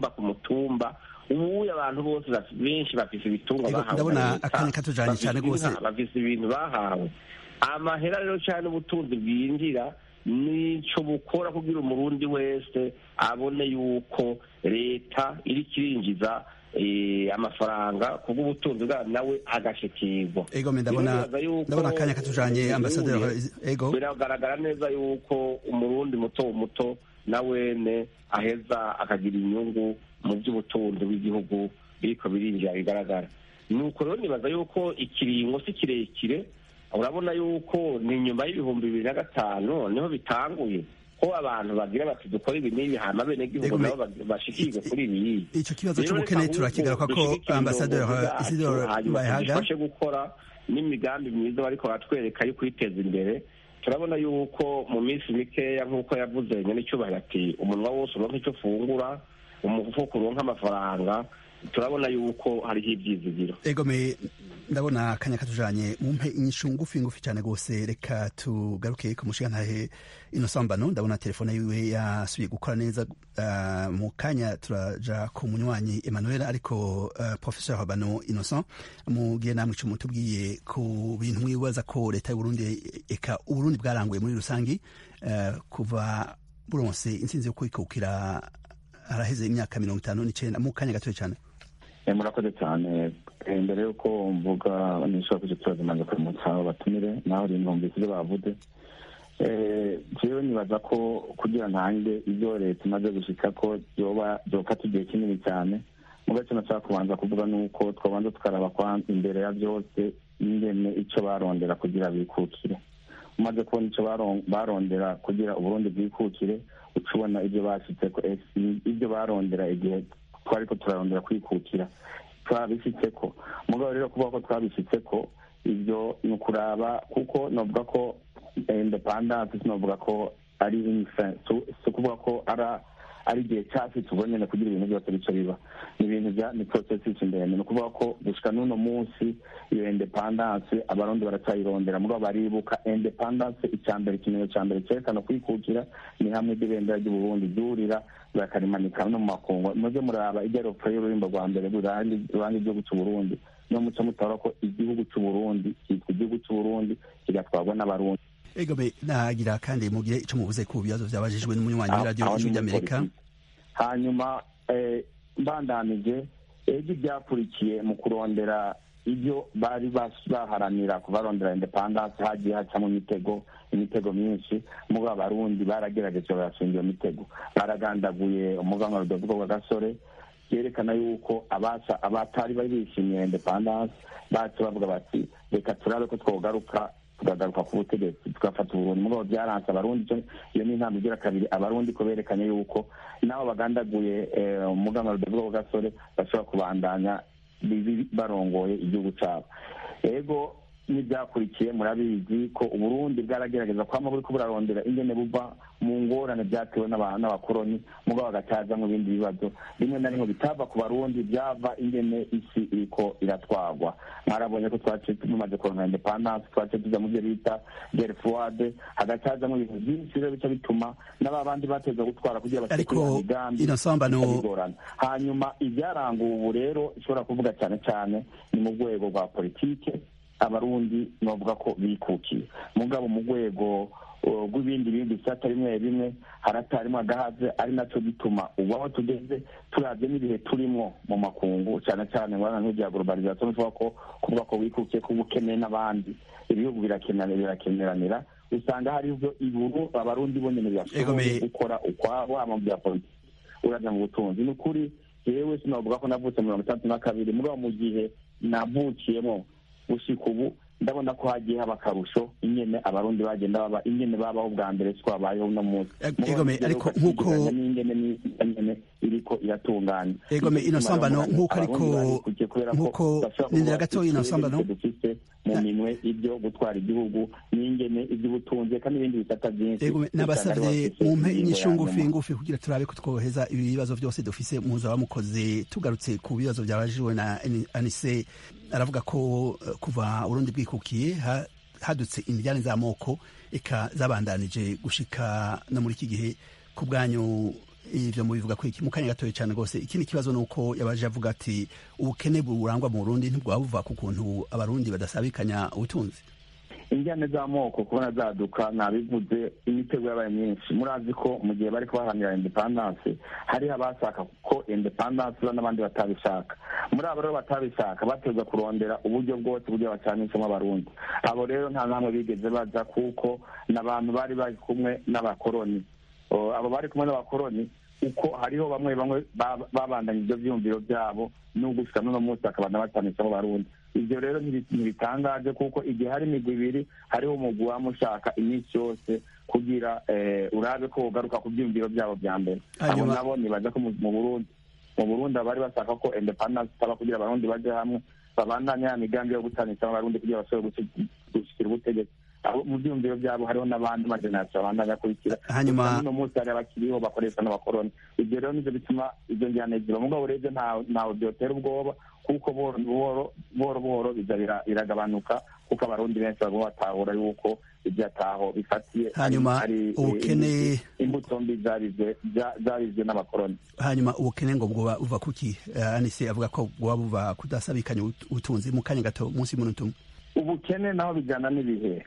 mutumba ubu abantu bose benshi bafise ibitungwa bahawe. Ndabona akanya katujanye cyane gose bafise ibintu bahawe. Amahera rero cyane ubutunzi bwinjira nico bukora kugira umurundi wese abone yuko leta iri kirinjiza amafaranga kubw'ubutunzi bwa nawe agashikirwa. Ndabona akanya katujanye ambasaderi. Biragaragara neza yuko umurundi muto nawene aheza akagira inyungu mu by'ubutunzi bw'igihugu biriko birinjira bigaragara. Nuko rero nibaza yuko ikiringo si kirekire, urabona yuko ni nyuma y'ibihumbi 2005 niho bitanguye ko abantu bagira bati dukora ibi n'ibi hama bene gihugu nabo bashikirwe kuri ibi. Ico kibazo c'ubukene turakigaruka ko ambasaderi Isidore Bayahaga bafashe gukora n'imigambi myiza bariko batwereka yo kwiteza imbere. Turabona yuko mu minsi mikeya nk'uko yavuze nyene icyubahiro ati umunwa wose uronka icyo fungura, umufuko uronka amafaranga. Turabona yuko hariho ibyizigiro. Ndabona akanya katujanye mumpe inyishu ngufi cyane gose. Reka tugaruke ku mushigantahe Innocent Mbano. Ndabona telefone yiwe yasubiye gukora neza. Mu kanya turaja ku munywanyi Emmanuel, ariko Professeur Mbano Innocent mugiye namwe ico mutubwiye ku bintu mwibaza ko leta y'u Burundi eka Uburundi bwaranguye muri rusangi kuva buronse intsinzi yo kwikukira haraheze imyaka 59. Mu kanya gatoya cyane. Murakoze cyane. Mbere yuko mvuga nishobora kuja turazimanza kuri mutsaho batumire naho rinumvise ibyo bavuze. Jewe nibaza ko kugira ntange ibyo leta imaze gushika ko byofata igihe kinini cyane. Mugace nashaka kubanza kuvuga nuko twabanza tukaraba kwa imbere ya byose ingene ico barondera kugira bikukire. Umaze kubona ico barondera kugira Uburundi bwikukire, ucubona ibyo bashitseko ibyo barondera igihe twariko turarondera kwikukira twabishitseko. Mugabo rero kuvuga ko twabishitseko ibyo ni ukuraba, kuko novuga ko independence sinovuga ko ari so kuvuga ko ari igihe cyafite ubonyene kugira ibintu byose bico biba ni ibintu ni process ndende. Ni ukuvuga ko gushika n'uno munsi iyo independence abarundi baracyayirondera, mugabo baribuka independence icyambere ikintu cyambere cyerekana kwikukira ni hamwe ibendera ry'u Burundi ryurira bakarimanika no mu makungu. Muze muraba igeropfa y'ururimbo rwa mbere rurangi igihugu cy'u Burundi no muco mutara ko igihugu cy'u Burundi cyitwa igihugu cy'u Burundi kigatwarwa n'abarundi. Nagira kandi mugire ico muvuze ku bibazo byabajijwe n'umunywanyi wa radio y'Ijwi ry'Amerika. Hanyuma mbandanije ejo byakurikiye mu kurondera ibyo bari baharanira kubarondera independence, hagiye hacamo imitego myinshi. Mugo abarundi baragerageje barashinga iyo mitego, baragandaguye umuganwa Rudoviko wa Gasore yerekana yuko abatari bari bishimiye independence bacu bavuga bati reka turabe ko twogaruka tukagaruka ku butegetsi tugafata Uburundi. Mugabo byaranse abarundi. Iyo ni intambwe igira kabiri abarundi ko berekanye yuko nabo bagandaguye umuganwa Rudoviko wa Gasore bashobora kubandanya barongoye igihugu cyabo. Ego n'ibyakurikiye murabizi ko uburundi bwaragerageza kwama buriko burarondera ingene buva mu ngorane byatewe n'abakoroni mugabo bagacaza mu bindi bibazo rimwe na rimwe bitava ku barundi byava ingene isi iriko iratwagwa. Mwarabonye ko twaciye tumaze kuronka independence twaciye tuja mu byo bita guerre froide hagacazamo ibintu byinshi rero bica bituma n'abandi bateza gutwara kugira ariko ino sambano hanyuma ibyaranga ubu rero ishobora kuvuga cyane cyane ni mu rwego rwa politike abarundi bavuga ko bikukiye mugabo mu rwego rw'ibindi bisata bimwe bimwe haratarimo agahaze ari nacyo gituma ubu aho tugeze turavye n'ibihe turimo mu makungu cyane cyane ngwana nk'ibya globalization bivuga ko kuvuga ko wikukiye ko ukeneye n'abandi ibihugu birakeneranira usanga hari ivyo iburu abarundi bonyene byashoboye gukora ukwabo ama bya politiki uraja mu butunzi n'ukuri yewe sinavuga ko navutse mu 1962 mugabo mu gihe navukiyemo gushika ubu ndabona ko hagiye haba akarusho ingene abarundi bagenda baba ingene babaho bwa mbere twabayeho no munsi ariko nkuko ingene iriko iratunganya ino sambano nkuko nkuko nindira gato ino sambano dufite mu minwe ibyo gutwara igihugu n'ingene iby'ubutunzi kandi ibindi bisata byinshi nabasavye mumpe inyishu ngufi kugira turabe ko twoheza ibi bibazo byose dufise muzo bamukoze tugarutse ku bibazo byabajijwe na Anise aravuga ko kuva Burundi bwikukiye hadutse indijane z'amoko eka zabandanije gushika no muri iki gihe ku bwanyu ivyo mubivuga ko iki mukanya gatoye cyane gose ikindi kibazo nuko yabaje avuga ati ubukene burangwa mu Burundi ntibwabuva ku kuntu abarundi badasabikanya ubutunzi. Injyane z'amoko kubona zaduka nabivuze imitego yabaye myinshi murazi ko mu gihe bari kubahanira independence hari abashaka ko independence n'abandi batabishaka muri abo rero batabishaka bateza kurondera uburyo bwose buryo bacanishamo abarundi abo rero nta namwe bigeze baza kuko n'abantu bari bari kumwe n'abakoroni abo bari kumwe n'abakoroni uko hariho bamwe babandanya ibyo vyumviro byabo n'ugushika no munsi akabana bacanishamo abarundi ivyo rero ntibitangaje kuko igihe hari imigwi ibiri hariho umugwi wamushaka iminsi yose kugira urabe ko ugaruka ku byumviro byabo bya mbere abo nabo nibaza ko mu Burundi abari bashaka ko independence itaba kugira abarundi baje hamwe babandanya ya migambi yo gutanisha abarundi kugira bashobore gushikira ubutegetsi mu byumviro byabo hariho n'abandi majenasiyo bandanya kurikira hanyuma no munsi hari abakiriho bakoresha n'abakoroni ibyo rero nivyo bituma ibyo njyana ziba mugabo urebye ntawe byotera ubwoba kuko buhoro biza biragabanuka kuko abarundi benshi bagomba batahura yuko ibyataho bifatiye hanyuma ubukene imbuto mbi zabizwe n'abakoroni. Hanyuma ubukene ngo bwoba buva kuki Anise avuga ko bwoba buva kudasabikanya ubutunzi mu kanya gato munsi y'umunota umwe. Ubukene naho bijyana n'ibihe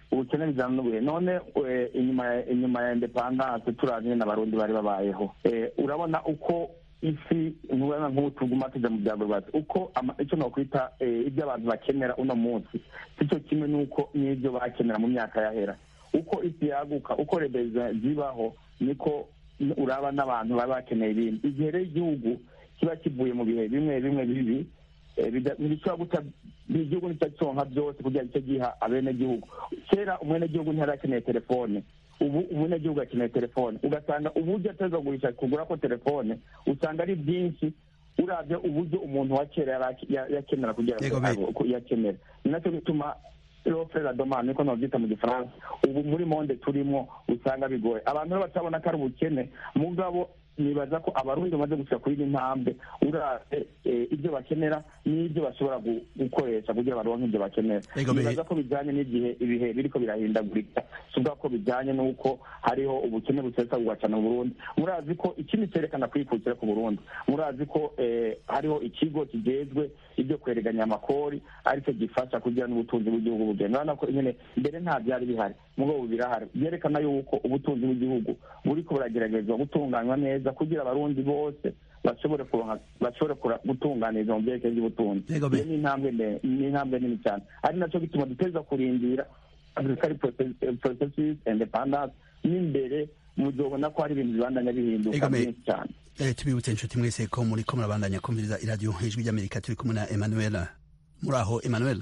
none inyuma ya independence turavye n'abarundi bari babayeho urabona uko isi ntubona nk'utuguma tuja mu byago bati uko icyo nokwita ibyo abantu bakenera uno munsi sico kimwe n'uko n'ibyo bakenera mu myaka yahera uko isi yaguka uko rebeza zibaho niko uraba n'abantu baba bakeneye ibindi igihe rero igihugu kiba kivuye mu bihe bimwe bibi ntibishobora guta igihugu nicyaconka byose kugira icyo giha abenegihugu kera umwenegihugu ntiyarakeneye telefone ubu umunyagihugu akeneye telefone ugasanga uburyo ateza kugurisha kugura ko telefone usanga ari byinshi uravye uburyo umuntu wa kera yakenera kugira yakenera ni nacyo bituma l'offre la demande niko novyita mu gifaransa ubu muri monde turimo usanga bigoye abantu batabona ko ari ubukene mugabo nibaza ko abarundi bamaze gushika kuri intambwe urate ibyo bakenera n'ibyo bashobora gukoresha kugira baronke ibyo bakenera nibaza ko bijanye n'igihe ibihe biriko birahindagurika suvuga ko bijanye n'uko hariho ubukene busesa bugacana mu Burundi murazi ko ikindi cerekana kwikukira ku Burundi murazi ko hariho ikigo kijejwe ibyo kwereganya amakori ariko gifasha kugira n'ubutunzi bw'igihugu bugenda urabona ko nyene mbere nta byari bihari mugabo birahari byerekana yuko ubutunzi bw'igihugu buriko burageragezwa gutunganywa neza kugira abarundi bose bashobore gutunganiza mu byerekeye by'ubutunzi ni intambwe nini cyane ari nacyo gituma duteza kurindira agricultural processes independence n'imbere muzobona ko hari ibintu bibandanya bihinduka byinshi cyane. Tubibutse inshuti mwese ko muriko murabandanya kumviriza iradiyo ijwi ry'Amerika turi kumwe na Emmanuel. Muraho Emmanuel?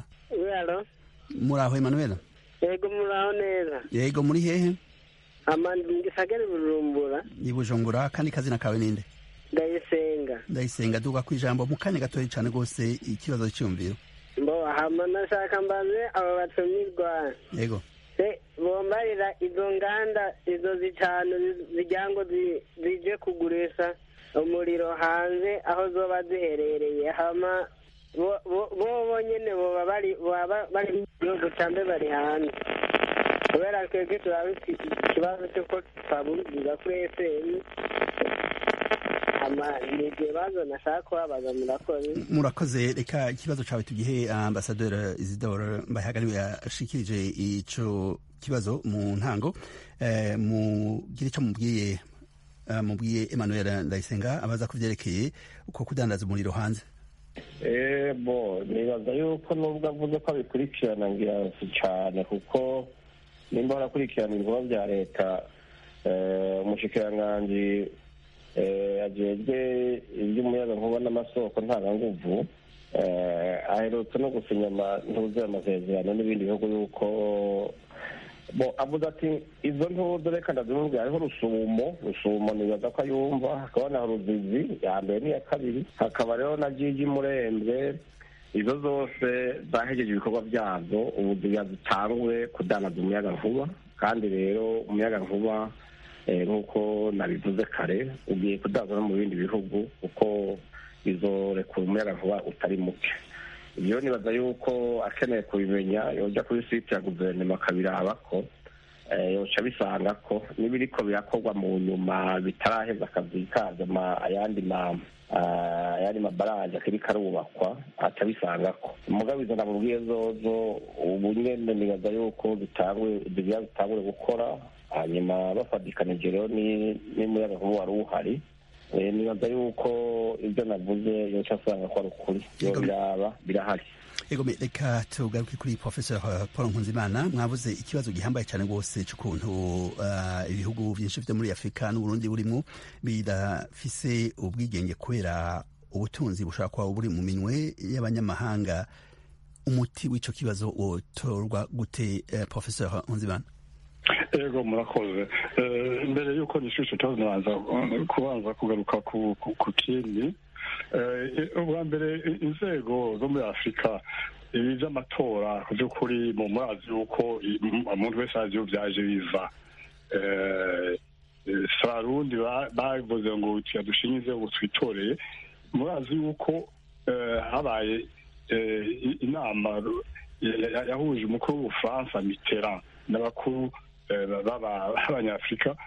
Muraho Emmanuel? Yego muraho neza. Yego muri hehe? Ngisagara Bujumbura. Ni Bujumbura kandi kazina kawe ninde? Ndayisenga. Ndayisenga duga kwijambo mu kanya gatoye cyane gose ikibazo cyumviro. Mbo hama nashaka mbaze abo batumirwa yego bombarira izo nganda izo zitanu zigira ngo zije kugurisha umuriro hanze aho zoba ziherereye hama bo nyene boba bari mu gihugu cambe bari hanze kubera twebwe turabifite ikibazo cy'uko twabubwira kuri FM ni ikibazo nashaka kubabaza. Murakoze. Reka ikibazo cawe tugihe Ambasaderi Isidore Mbayahaga yashikirije ico kibazo mu ntango. Mugire ico mubwiye Emmanuel Ndayisenga abaza kuvyerekeye uko kudandaza umuriro hanze. Nibaza yuko nubwo avuze ko abikurikirana ngira si cane, kuko nimba barakurikirana ibikorwa vya leta, umushikiranganji ajejwe iby'umuyagankuba n'amasoko ntanganguvu aherutse no gusinya amasezerano n'ibindi bihugu yuko avuga ati izo ntuzo reka ndazimubwira. hariho rusumo nibaza ko ayumva, hakaba na ruzizi ya mbere n'iya kabiri, hakaba rero na jiji murembwe. izo zose zahejeje ibikorwa byazo, ubu zitangure kudandaza umuyagankuba. kandi rero umuyagankuba nk'uko nabivuze kare ugiye kudandaza no mu bindi bihugu, kuko bizorekura umuyagankuba utari muke. ibyo nibaza yuko akeneye kubimenya yoja kuri site ya guverinoma akabiraba ko yoca bisanga ko n'ibiriko birakorwa mu nyuma bitaraheza akazi kazo ayandi mabaraje akiriko arubakwa atabisanga ko. mugabo izo ndamubwiye zozo ubu nyene nibaza yuko zitangure gukora, hanyuma bafadikanije rero n'umuyagankuba wari uhari. nibaza yuko ibyo navuze yoca asanga ko ari ukuri, biraba birahari. Ego reka tugaruke kuri Professor Paul Nkunzimana. Mwavuze ikibazo gihambaye cyane rwose cy'ukuntu ibihugu byinshi byo muri Afurika n'Uburundi burimo bidafise ubwigenge kubera ubutunzi bushobora kuba buri mu minwe y'abanyamahanga. Umuti w'ico kibazo wotorwa gute, Professor Nkunzimana? Ego murakoze. Mbere yuko nishusho kubanza kugaruka ku kindi, ubwa mbere inzego zo muri Afurika ibi by'amatora ku by'ukuri mu murazi yuko umuntu wese azi iyo byaje biva. Abarundi bavuze ngo tuyadushinyize ngo twitoreye. murazi yuko habaye inama yahuje umukuru w'Ubufaransa Mitterrand n'abakuru b'abanyafurika,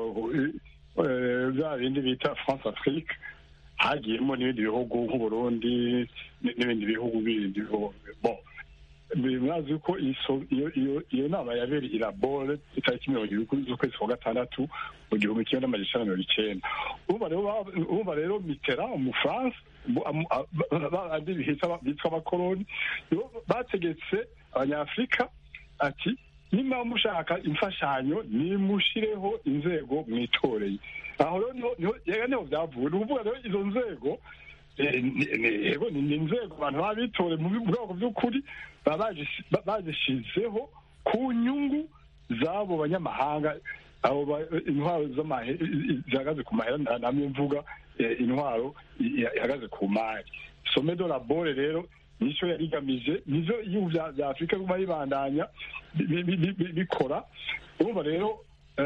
bya bindi bita France Afrique, hagiyemo n'ibindi bihugu nk'Uburundi n'ibindi bihugu bindi. murazi yuko iyo nama yabereye i Labore itariki 20 z'ukwezi kwa gatandatu mu 1990. urumva rero Mitterrand umufaransa bandi bitwa abakoloni bategetse abanyafurika ati nimba mushaka imfashanyo nimushireho inzego mwitoreye. aho rero niho byavuye. ni ukuvuga rero izo nzego ni inzego abantu baba bitoreye mu bwoko by'ukuri baba bazishizeho ku nyungu z'abo banyamahanga, abo intwaro zihagaze ku mahera. namwe mvuga intwaro ihagaze ku mari. some de la bore rero nicyo yari igamije, nizo ibihugu bya Afurika biguma bibandanya bikora. urumva rero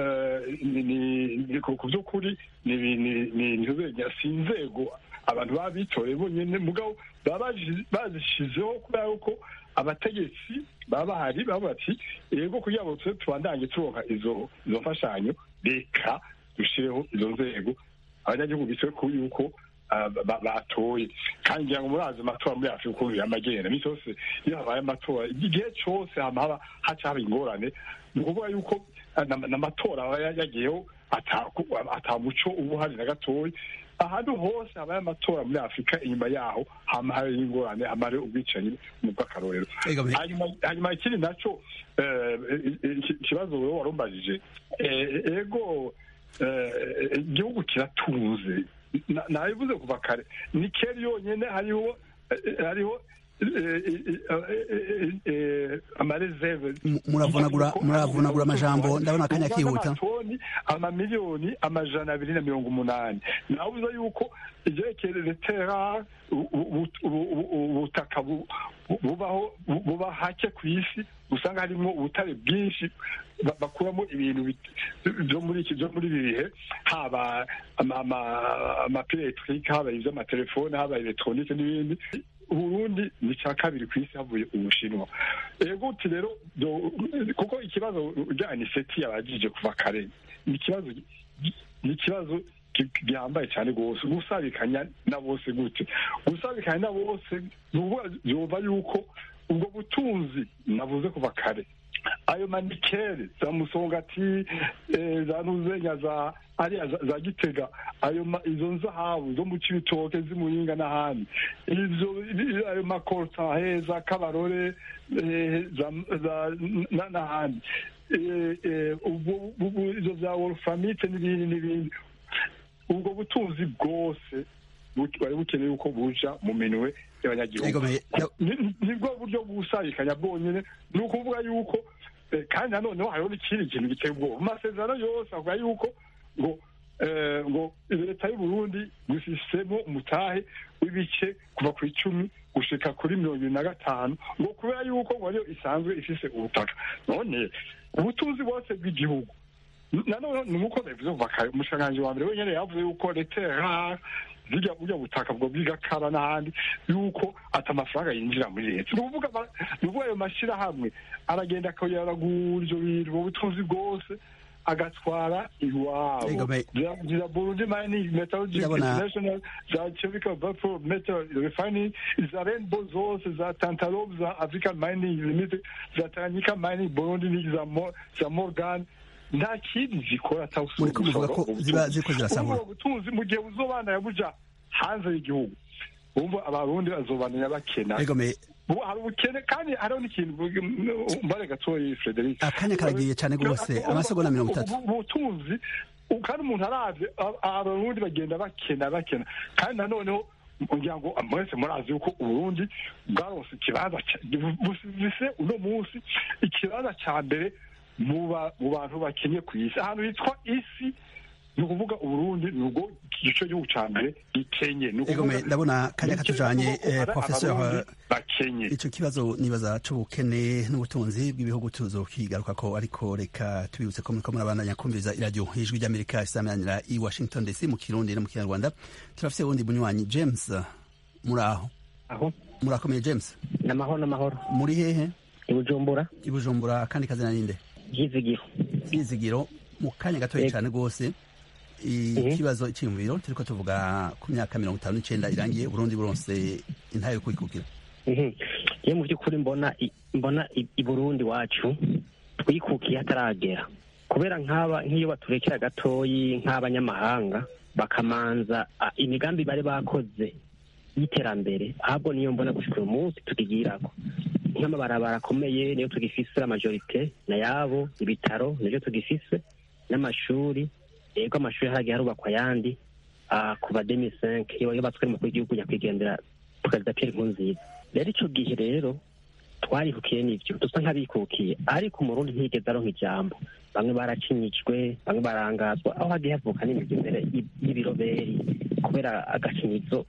ku by'ukuri si inzego abantu baba bitoreye bonyine, mugabo baba bazishizeho kubera yuko abategetsi baba bahari bavuga ati yego kugira ngo tubandanye turonka izo mfashanyo, reka dushireho izo nzego abanyagihugu biswe ko yuko batoye. kandi ngira ngo murazi amatora muri Afurika ukuntu yamagenda misi yose. iyo habaye amatora igihe cyose haba haba ingorane. ni ukuvuga yuko n'amatora aba yagiyeho atamuco uba uhari na gatoya. ahantu hose habaye amatora muri Afurika inyuma yaho hama hari ingorane, amare ubwicanyi mu bw'akarorero. hanyuma ikindi naco ikibazo wewe warumbajije, ego igihugu kiratunze, nabivuze kuva kare. ni keri yonyene hariho amarezerve muravunagura amajambo ndabona akanya kihuta amamiliyoni 280 nabuza yuko ivyerekeye terra ubutaka buba hake ku isi usanga harimo ubutare bwinshi bakuramo ibintu byo muri bihe haba amapile electrique haba ivy'amatelefone haba electronique n'ibindi. Uburundi ni cya kabiri ku isi havuye Ubushinwa. Ego uti rero kuko ikibazo ujyanye seti yabajije kuva kare ni ikibazo gihambaye cyane rwose. Gusabikanya na bose gute? Gusabikanya na bose yumva yuko ubwo butunzi navuze kuva kare, ayo manikere za Musongati za Nuzenya za ariya za Gitega, izo nzahabu zo mu Cibitoke z'Imuyinga n'ahandi, ayo makolta za Kabarore n'ahandi, izo za Wolframite n'ibindi. Ubwo butunzi bwose bari bukeneye yuko buja mu minwe y'abanyagihugu. Nibwo buryo busabikanya bwonyene, ni ukuvuga yuko kandi nanoneho hariho n'ikindi kintu giteye ubwoba. Mu masezerano yose avuga yuko ngo leta y'u Burundi gusisemo umutahe w'ibice kuva ku 10 gushika kuri 25 ngo kubera yuko ngo ariyo isanzwe ifise ubutaka. None ubutunzi bwose bw'igihugu nanone ni uko bivuze kuva umushikiranganji wa mbere wenyene yavuze yuko letera zijya ujya butaka bwo bw'igakara n'ahandi yuko ata amafaranga yinjira muri leta. Ni ukuvuga ayo mashyirahamwe aragenda akayaragura ibyo bintu mu butunzi bwose agatwara iwabo. za Burundi Mining Metallurgic International, za Chemical Vapor Metal Refining, za Rainbow zose, za Tantalum, za African Mining Limited, za Tanganyika Mining Burundi, za Morgan, nta kindi zikora muri kuvuga ko ziba ziko zirasahura ubutunzi mu gihe buzobana yabuja hanze y'igihugu. Umva abarundi bazobana bakena hari ubukene kandi hariho n'ikintu mbare gatoyi Frederic, akanya karagiye cyane rwose amasegonda 30. Ubutunzi kandi umuntu aravye abarundi bagenda bakena kandi nanoneho kugira ngo mwese murazi yuko Uburundi bwaronse ikibanza bufise uno munsi ikibanza ca mbere mu bantu bakenye ku isi. Ahantu hitwa isi ni ukuvuga Uburundi nubwo igice gihugu ca mbere gikenye. Ndabona kanya katujanye professeur bakenye. Ico kibazo nibaza c'ubukene n'ubutunzi bw'ibihugu tuzokigaruka ko, ariko reka tubibutse ko muriko murabandanya kumviriza iradiyo Ijwi ry'Amerika isamanira i Washington DC mu Kirundi no mu Kinyarwanda. Turafise wundi bunywanyi James, muraho? Aho murakomeye James? Namahoro. Muri hehe? Ibujumbura. Kandi kazina ninde? Vyizigiro. Mu kanya gatoya cyane rwose ikibazo cy'imviro turiko tuvuga ku myaka 59 irangiye Burundi buronse intayo kwikukira. Ye mu by'ukuri mbona i Burundi wacu twikukiye hataragera, kubera nk'iyo baturekera gatoyi nk'abanyamahanga bakamanza imigambi bari bakoze y'iterambere, ahubwo niyo mbona gushika umunsi tukigirako nk'amabarabara akomeye niyo tugifise, amajorite na yabo, ibitaro nivyo tugifise, n'amashuri. Yego amashuri haragiye harubakwa ayandi kuva 2005 iyo yubatswe mu gihugu nyakwigendera Perezida Pierre Nkurunziza. Rero ico gihe rero twarihukiye n'ivyo dusa nk'abikukiye, ariko Umurundi ntigeze aronka ijambo. Bamwe baracinyijwe, bamwe barangazwa, aho hagiye havuka n'imigwi imbere y'ibiroberi kubera agacinyizo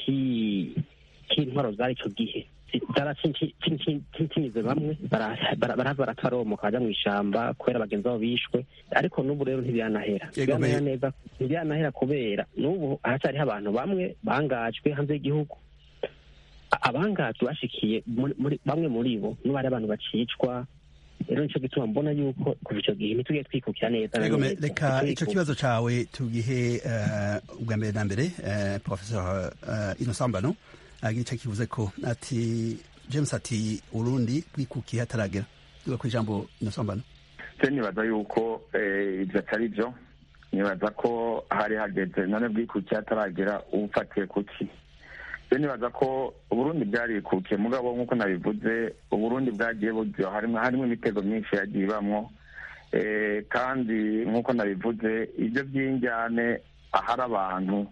k'intwaro zari ico gihe zaracinyize. Bamwe barataromoka baja mw'ishamba kubera bagenzi babo bishwe, ariko n'ubu rero ntibyanahera kubera n'ubu haracyariho abantu bamwe bangajwe hanze y'igihugu. Abangajwe bashikiye bamwe muri bo n'ubu hari abantu bacicwa. Rero nico gituma mbona yuko kuva ico gihe ntitugiye twikukira neza. Reka ico kibazo cawe tugihe ubwa mbere na mbere Professor Innocent Mbano agice kivuze ko ati James ati Urundi bwikukiye hataragera. Duga ku ijambo Innocent Mbano. Nibaza yuko ibyo atari byo, nibaza ko hari hageze none bwikukiye hataragera ufatiye kuki. Nibaza ko Uburundi bwarikukiye mugabo nk'uko nabivuze Uburundi bwagiye buryo harimo imitego myinshi yagiye ibamwo, kandi nk'uko nabivuze ibyo by'injyane ahari abantu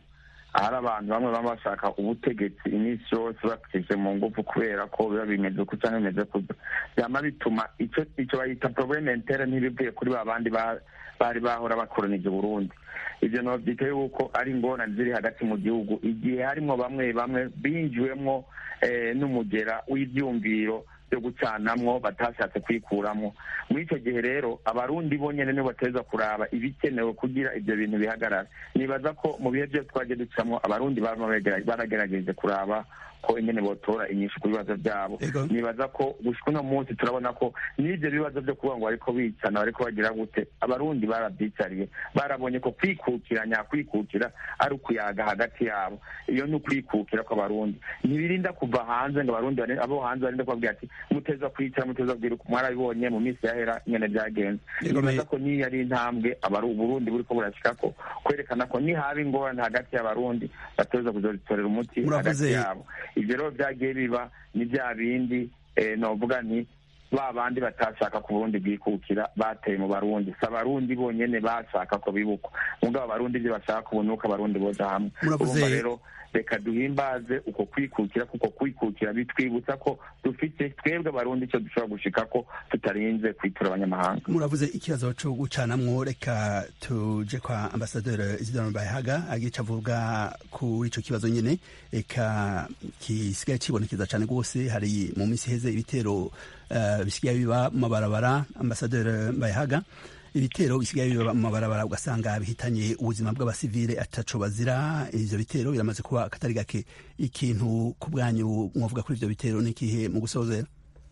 ahari abantu bamwe baba bashaka ubutegetsi iminsi yose bakije mu ngufu kubera ko biba bimeze ku cyangwa bimeze kuza byama bituma icyo bayita probleme interne ntibivuye kuri ba bandi bari bahora bakoronije Burundi. Ibyo no byite yuko ari ingorane ziri hagati mu gihugu igihe harimo bamwe binjiwemwo n'umugera w'ibyumviro byo gucanamwo batashatse kwikuramo. Muri icyo gihe rero abarundi bonyene nibo bateza kuraba ibikenewe kugira ibyo bintu bihagarara. Nibaza ko mu bihe byo twaje ducamo abarundi baragerageje kuraba ko ingene botora inyishu ku bibazo byabo. Nibaza ko gushika uno munsi turabona ko n'ibyo bibazo byo kuvuga ngo ariko bicana ariko bagira gute abarundi barabyicariye, barabonye ko kwikukira ari ukuyaga hagati yabo. Iyo ni ukwikukira kw'abarundi, ntibirinda kuva hanze ngo abarundi abo hanze barinde kubabwira ati muteza kwicara muteza kubwira uko mwarabibonye mu minsi yahera ingene byagenze. Nibaza ko niyo ari intambwe Burundi buriko burashikako kwerekana ko nihaba ingorane hagati y'abarundi bateza kuzozitorera umuti hagati yabo. Ibyo rero byagiye biba ni bya bindi novuga ni ba bandi batashaka ku Burundi bwikukira bateye mu Barundi. Si abarundi bonyene bashaka ko bibukwa, mugabo abarundi ibyo bashaka kubunuka abarundi boza hamwe. Urumva rero reka duhimbaze uko kwikukira, kuko kwikukira bitwibutsa ko dufite twebwe abarundi icyo dushobora gushika ko tutarinze kwitura abanyamahanga. Muravuze ikibazo cyo gucanamwo, reka tuje kwa Ambasaderi Isidore Mbayahaga agica avuga kuri ico kibazo nyene eka kisigaye kibonekeza cyane rwose. Hari mu minsi heze ibitero bisigaye biba mu mabarabara. Ambasaderi Mbayahaga, ibitero bisigaye biba mu mabarabara ugasanga bihitanye ubuzima bw'abasivile ataco bazira. Ivyo bitero biramaze kuba akatari gake. Ikintu ku bwanyu mwavuga kuri ivyo bitero ni ikihe mu gusozera?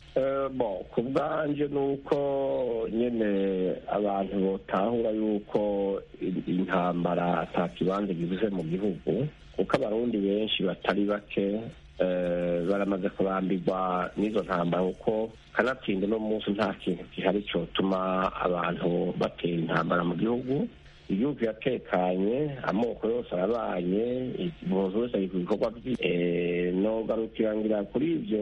Ku bwanje ni uko nyene abantu botahura yuko intambara ata kibanza gibuze mu gihugu, kuko abarundi benshi batari bake baramaze kurambirwa n'izo ntambara, kuko kanatsinda no munsi nta kintu gihari cyotuma abantu batera intambara mu gihugu. Igihugu yatekanye, amoko yose arabanye, umuntu wese ari ku bikorwa bye. Nogarukirangira kuri ivyo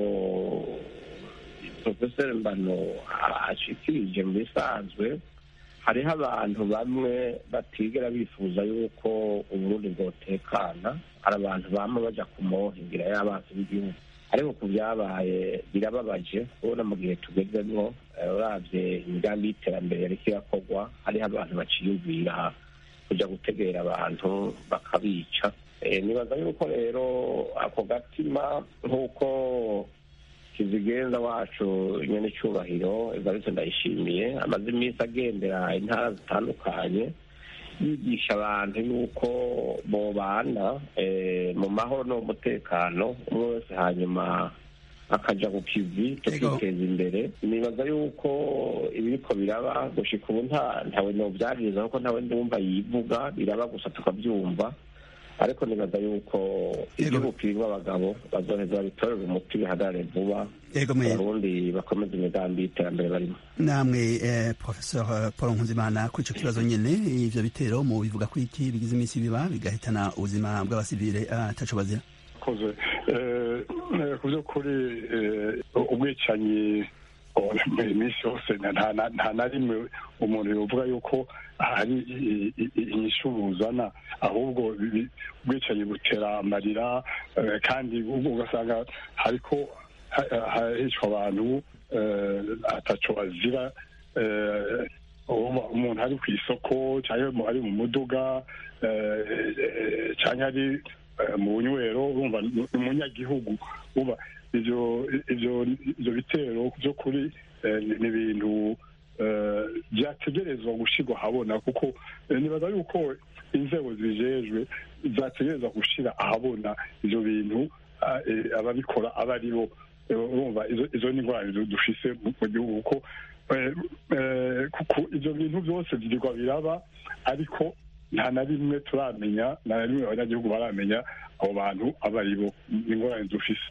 Professor Mbano ashikirije mu bisanzwe. Hariho abantu bamwe batigera bifuza yuko Uburundi bwotekana, hari abantu bama baja kumohingira y'abantu b'igihugu. Ariko ku byabaye birababaje kubona mu gihe tugezemwo, uravye imigambi y'iterambere yariko irakorwa, hariho abantu baciyumvira kuja gutegera abantu bakabica. Nibaza yuko rero ako gatima nk'uko kizigenza wacu nyene cyubahiro Evariste Ndayishimiye amaze iminsi agendera intara zitandukanye yigisha abantu yuko bobana mu mahoro no mutekano, umwe wese hanyuma akaja ku kivi tukiteza imbere. Nibaza yuko ibiriko biraba gushika ubu ntawe novyagiriza, kuko ntawe ndumva yivuga, biraba gusa tukavyumva. Ariko nibaza yuko igihugu kirimo abagabo bazoheza babitorera umuti bihagarare vuba, abarundi bakomeza imigambi y'iterambere barimo. Namwe Professor Paul Nkuzimana, kuri ico kibazo nyene ivyo bitero mu bivuga ko iki bigize iminsi biba bigahitana ubuzima bw'abasivile ataco bazira? Koze ku by'ukuri ubwicanyi iminsi yose nta na rimwe umuntu yovuga yuko hari inyishu buzana, ahubwo ubwicanyi butera amarira, kandi ugasanga hariko hicwa abantu ataco bazira. Umuntu ari ku isoko cyangwa ari mu muduga cyangwa ari mu bunywero, urumva umunyagihugu uba ivyo bitero byo kuri ni ibintu byategerezwa gushirwa ahabona, kuko nibaza yuko inzego zijejwe zategerezwa gushira ahabona ivyo bintu ababikora aba ari bo. Urumva izo ni ingorane dufise mu gihugu, kuko ivyo bintu byose byirwa biraba, ariko nta na rimwe turamenya, nta na rimwe abanyagihugu baramenya abo bantu aba ari bo. Ni ingorane dufise.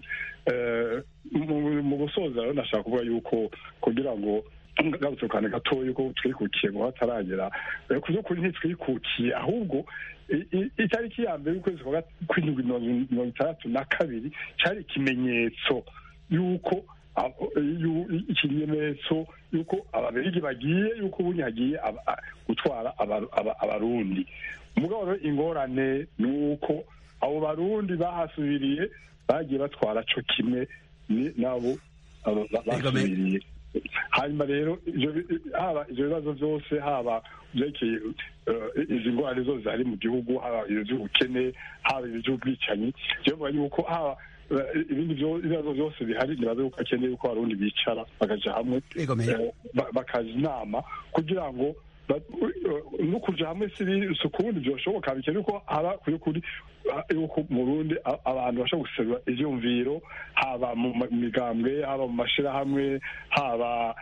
Mu gusoza rero nashaka kuvuga yuko kugira ngo gabutukane gatoya yuko twikukiye ngo hataragera, ku by'ukuri ntitwikukiye, ahubwo itariki ya mbere y'ukwezi kw'indwi 1962 cyari ikimenyetso yuko ikimenyetso yuko ababirigi bagiye, yuko ubundi hagiye gutwara abarundi. Mugabo rero ingorane ni uko abo barundi bahasubiriye bagiye batwara co kimwe nabo basubiriye. Hanyuma rero haba ivyo bibazo vyose, haba vyerekeye izi ngwara zose zari mu gihugu, haba ivy'ubukene, haba ivy'ubwicanyi, vyovuga yuko haba ibindi bibazo byose bihari, nibaza yuko akeneye yuko abarundi bicara bakaja hamwe bakaja inama kugira ngo no kuja hamwe si ukundi vyoshoboka, bikenewe ko haba kuri yuko mu Burundi abantu bashobora guserura ivyumviro, haba mu migambwe, haba mu mashirahamwe, haba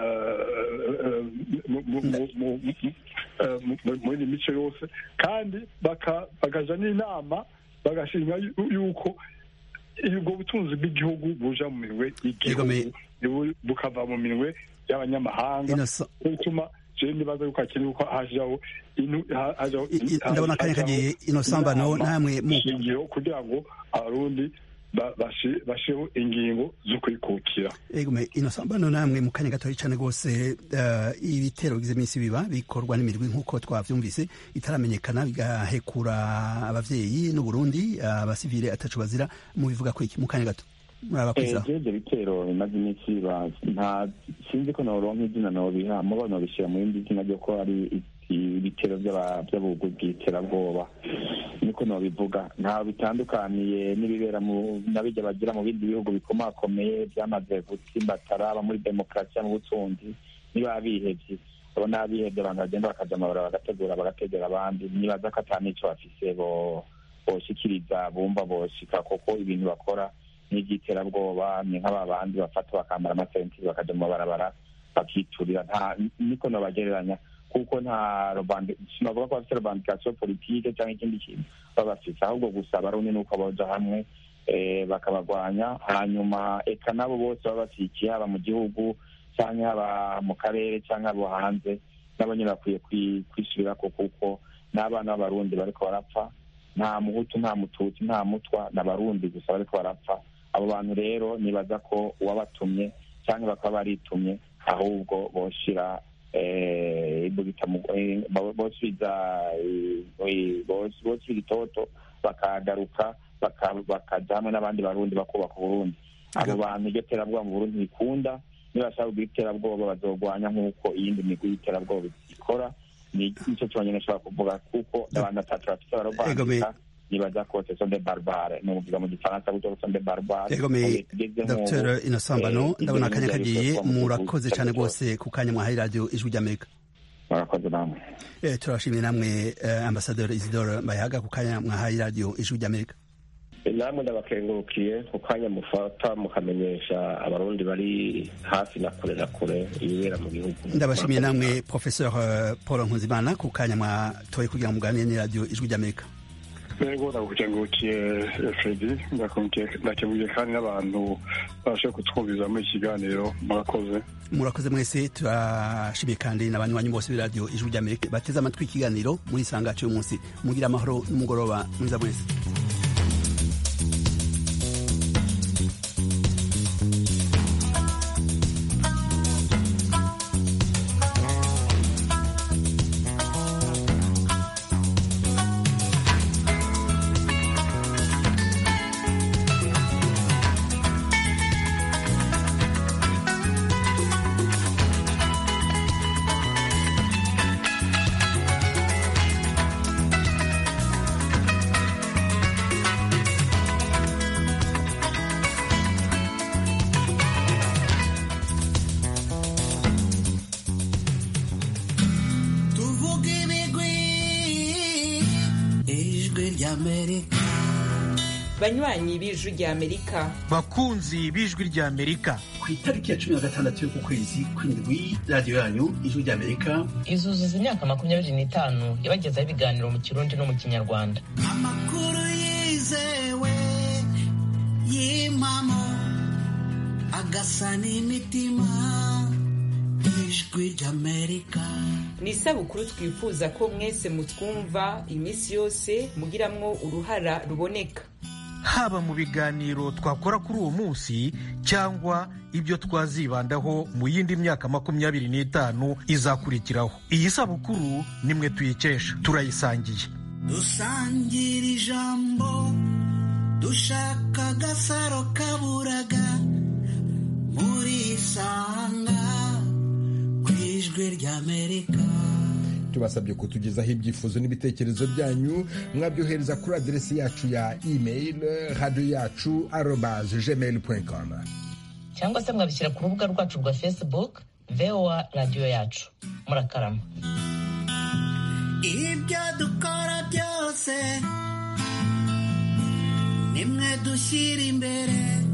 muri mico yose, kandi bakaja n'inama bagashima yuko ubwo butunzi bw'igihugu buja mu minwe y'igihugu bukava mu minwe y'abanyamahanga, bituma nibaza yuko hakenewe ko hajaho ndabona akanya kagiye inosambano namwe shingiro kugira ngo abarundi bashireho ingingo zo kwikukira. Inosambano namwe mu kanya gatoya cyane rwose, ibitero bigize iminsi biba bikorwa n'imirwi nk'uko twavyumvise itaramenyekana bigahekura abavyeyi n'Uburundi, abasivile atacu bazira, mu bivuga ko iki mu kanya gato murabakwiza ibyo bitero bimaze iminsi nta sinzi ko noronka izina nobiha muba nobishyira mu yindi zina ryo ko ari ibitero by'abugu bw'iterabwoba, niko nobivuga. nta bitandukaniye n'ibibera n'abijya bagira mu bindi bihugu bikomakomeye byamaze gutsimbatara aba muri demokarasi mu butunzi. niba bihevye abo n'abihevye abantu bagenda bakaja amabara bagategura abandi, nibaza ko ata n'ico bafise boshikiriza bumva boshika, kuko ibintu bakora n'iby'iterabwoba ni nk'aba bandi bafata bakambara amasentiri bakaja mu mabarabara bakiturira. niko nobagereranya, kuko sinavuga ko bafite revendication politike cyangwa ikindi kintu baba bafise, ahubwo gusa abarundi nuko boja hamwe bakabagwanya, hanyuma eka nabo bose baba basikiye, haba mu gihugu cyangwa haba mu karere cyangwa abo hanze, nabo nyine bakwiye kwisubirako, kuko n'abana b'abarundi bariko barapfa, nta muhutu nta mututsi nta mutwa, n'abarundi gusa bariko barapfa. abo bantu rero nibaza ko uwabatumye cyangwa bakaba baritumye, ahubwo boshira bosira itoto bakagaruka bakaja hamwe n'abandi barundi bakubaka Uburundi. abo bantu iryo terabwoba mu Burundi bikunda, nibashaka kugira iterabwoba bazogwanya nk'uko iyindi migwi y'iterabwoba ikora. nicyo cyonyine nshobora kuvuga, kuko abantu atatu bafite barobandika nibaza ko ce sont des barbares, n'uvuga mu gifaransa ko ce sont des barbares. Dr Inosambano, ndabona akanya kagiye, murakoze cyane rwose ku kanya mwahaye radio Ijwi ry'Amerika. Murakoze namwe. Turashimiye namwe Ambassadeur Isidore Mbayahaga ku kanya mwahaye radio Ijwi ry'Amerika. namwe ndabakengurukiye ku kanya mufata mukamenyesha abarundi bari hafi na kure ibibera mu gihugu. Ndabashimiye namwe Professeur Paul Nkuzimana ku kanya mwatoye kugira muganire ni radio Ijwi ry'Amerika. Yego ndakukengurukiye Fredy, ndakengurukiye kandi n'abantu bashoboye kutwumviza muri ikiganiro. Murakoze mwese. Turashimiye kandi n'abanywanyi bose b'iradio Ijwi ry'Amerika bateze amatwi ikiganiro muri Sanga cy'uyu munsi. Mugira amahoro n'umugoroba mwiza mwese. banywanyi b'Ijwi ry'Amerika, bakunzi b'Ijwi ry'Amerika, ku itariki ya 16 y'uku kwezi kw'indwi radio yanyu Ijwi ry'Amerika izuzuza imyaka 25 yabagezaho ibiganiro mu Kirundi no mu Kinyarwanda. Amakuru yizewe y'impamo agasa n'imitima. Ijwi ry'Amerika ni isabukuru twifuza ko mwese mutwumva iminsi yose mugiramwo uruhara ruboneka, haba mu biganiro twakora kuri uwo munsi cyangwa ibyo twazibandaho mu yindi myaka 25 izakurikiraho. Iyi sabukuru nimwe tuyikesha, turayisangiye. dusangira ijambo dushaka agasaro kaburaga muri Sanga ku ijwi ry'Amerika. tubasabye kutugezaho ibyifuzo n'ibitekerezo byanyu mwabyohereza kuri aderesi yacu ya email radioyacu@gmail.com cyangwa se mwabishyira ku rubuga rwacu rwa Facebook VOA Radio Yacu. Murakarama. Ibyo dukora byose nimwe dushyira imbere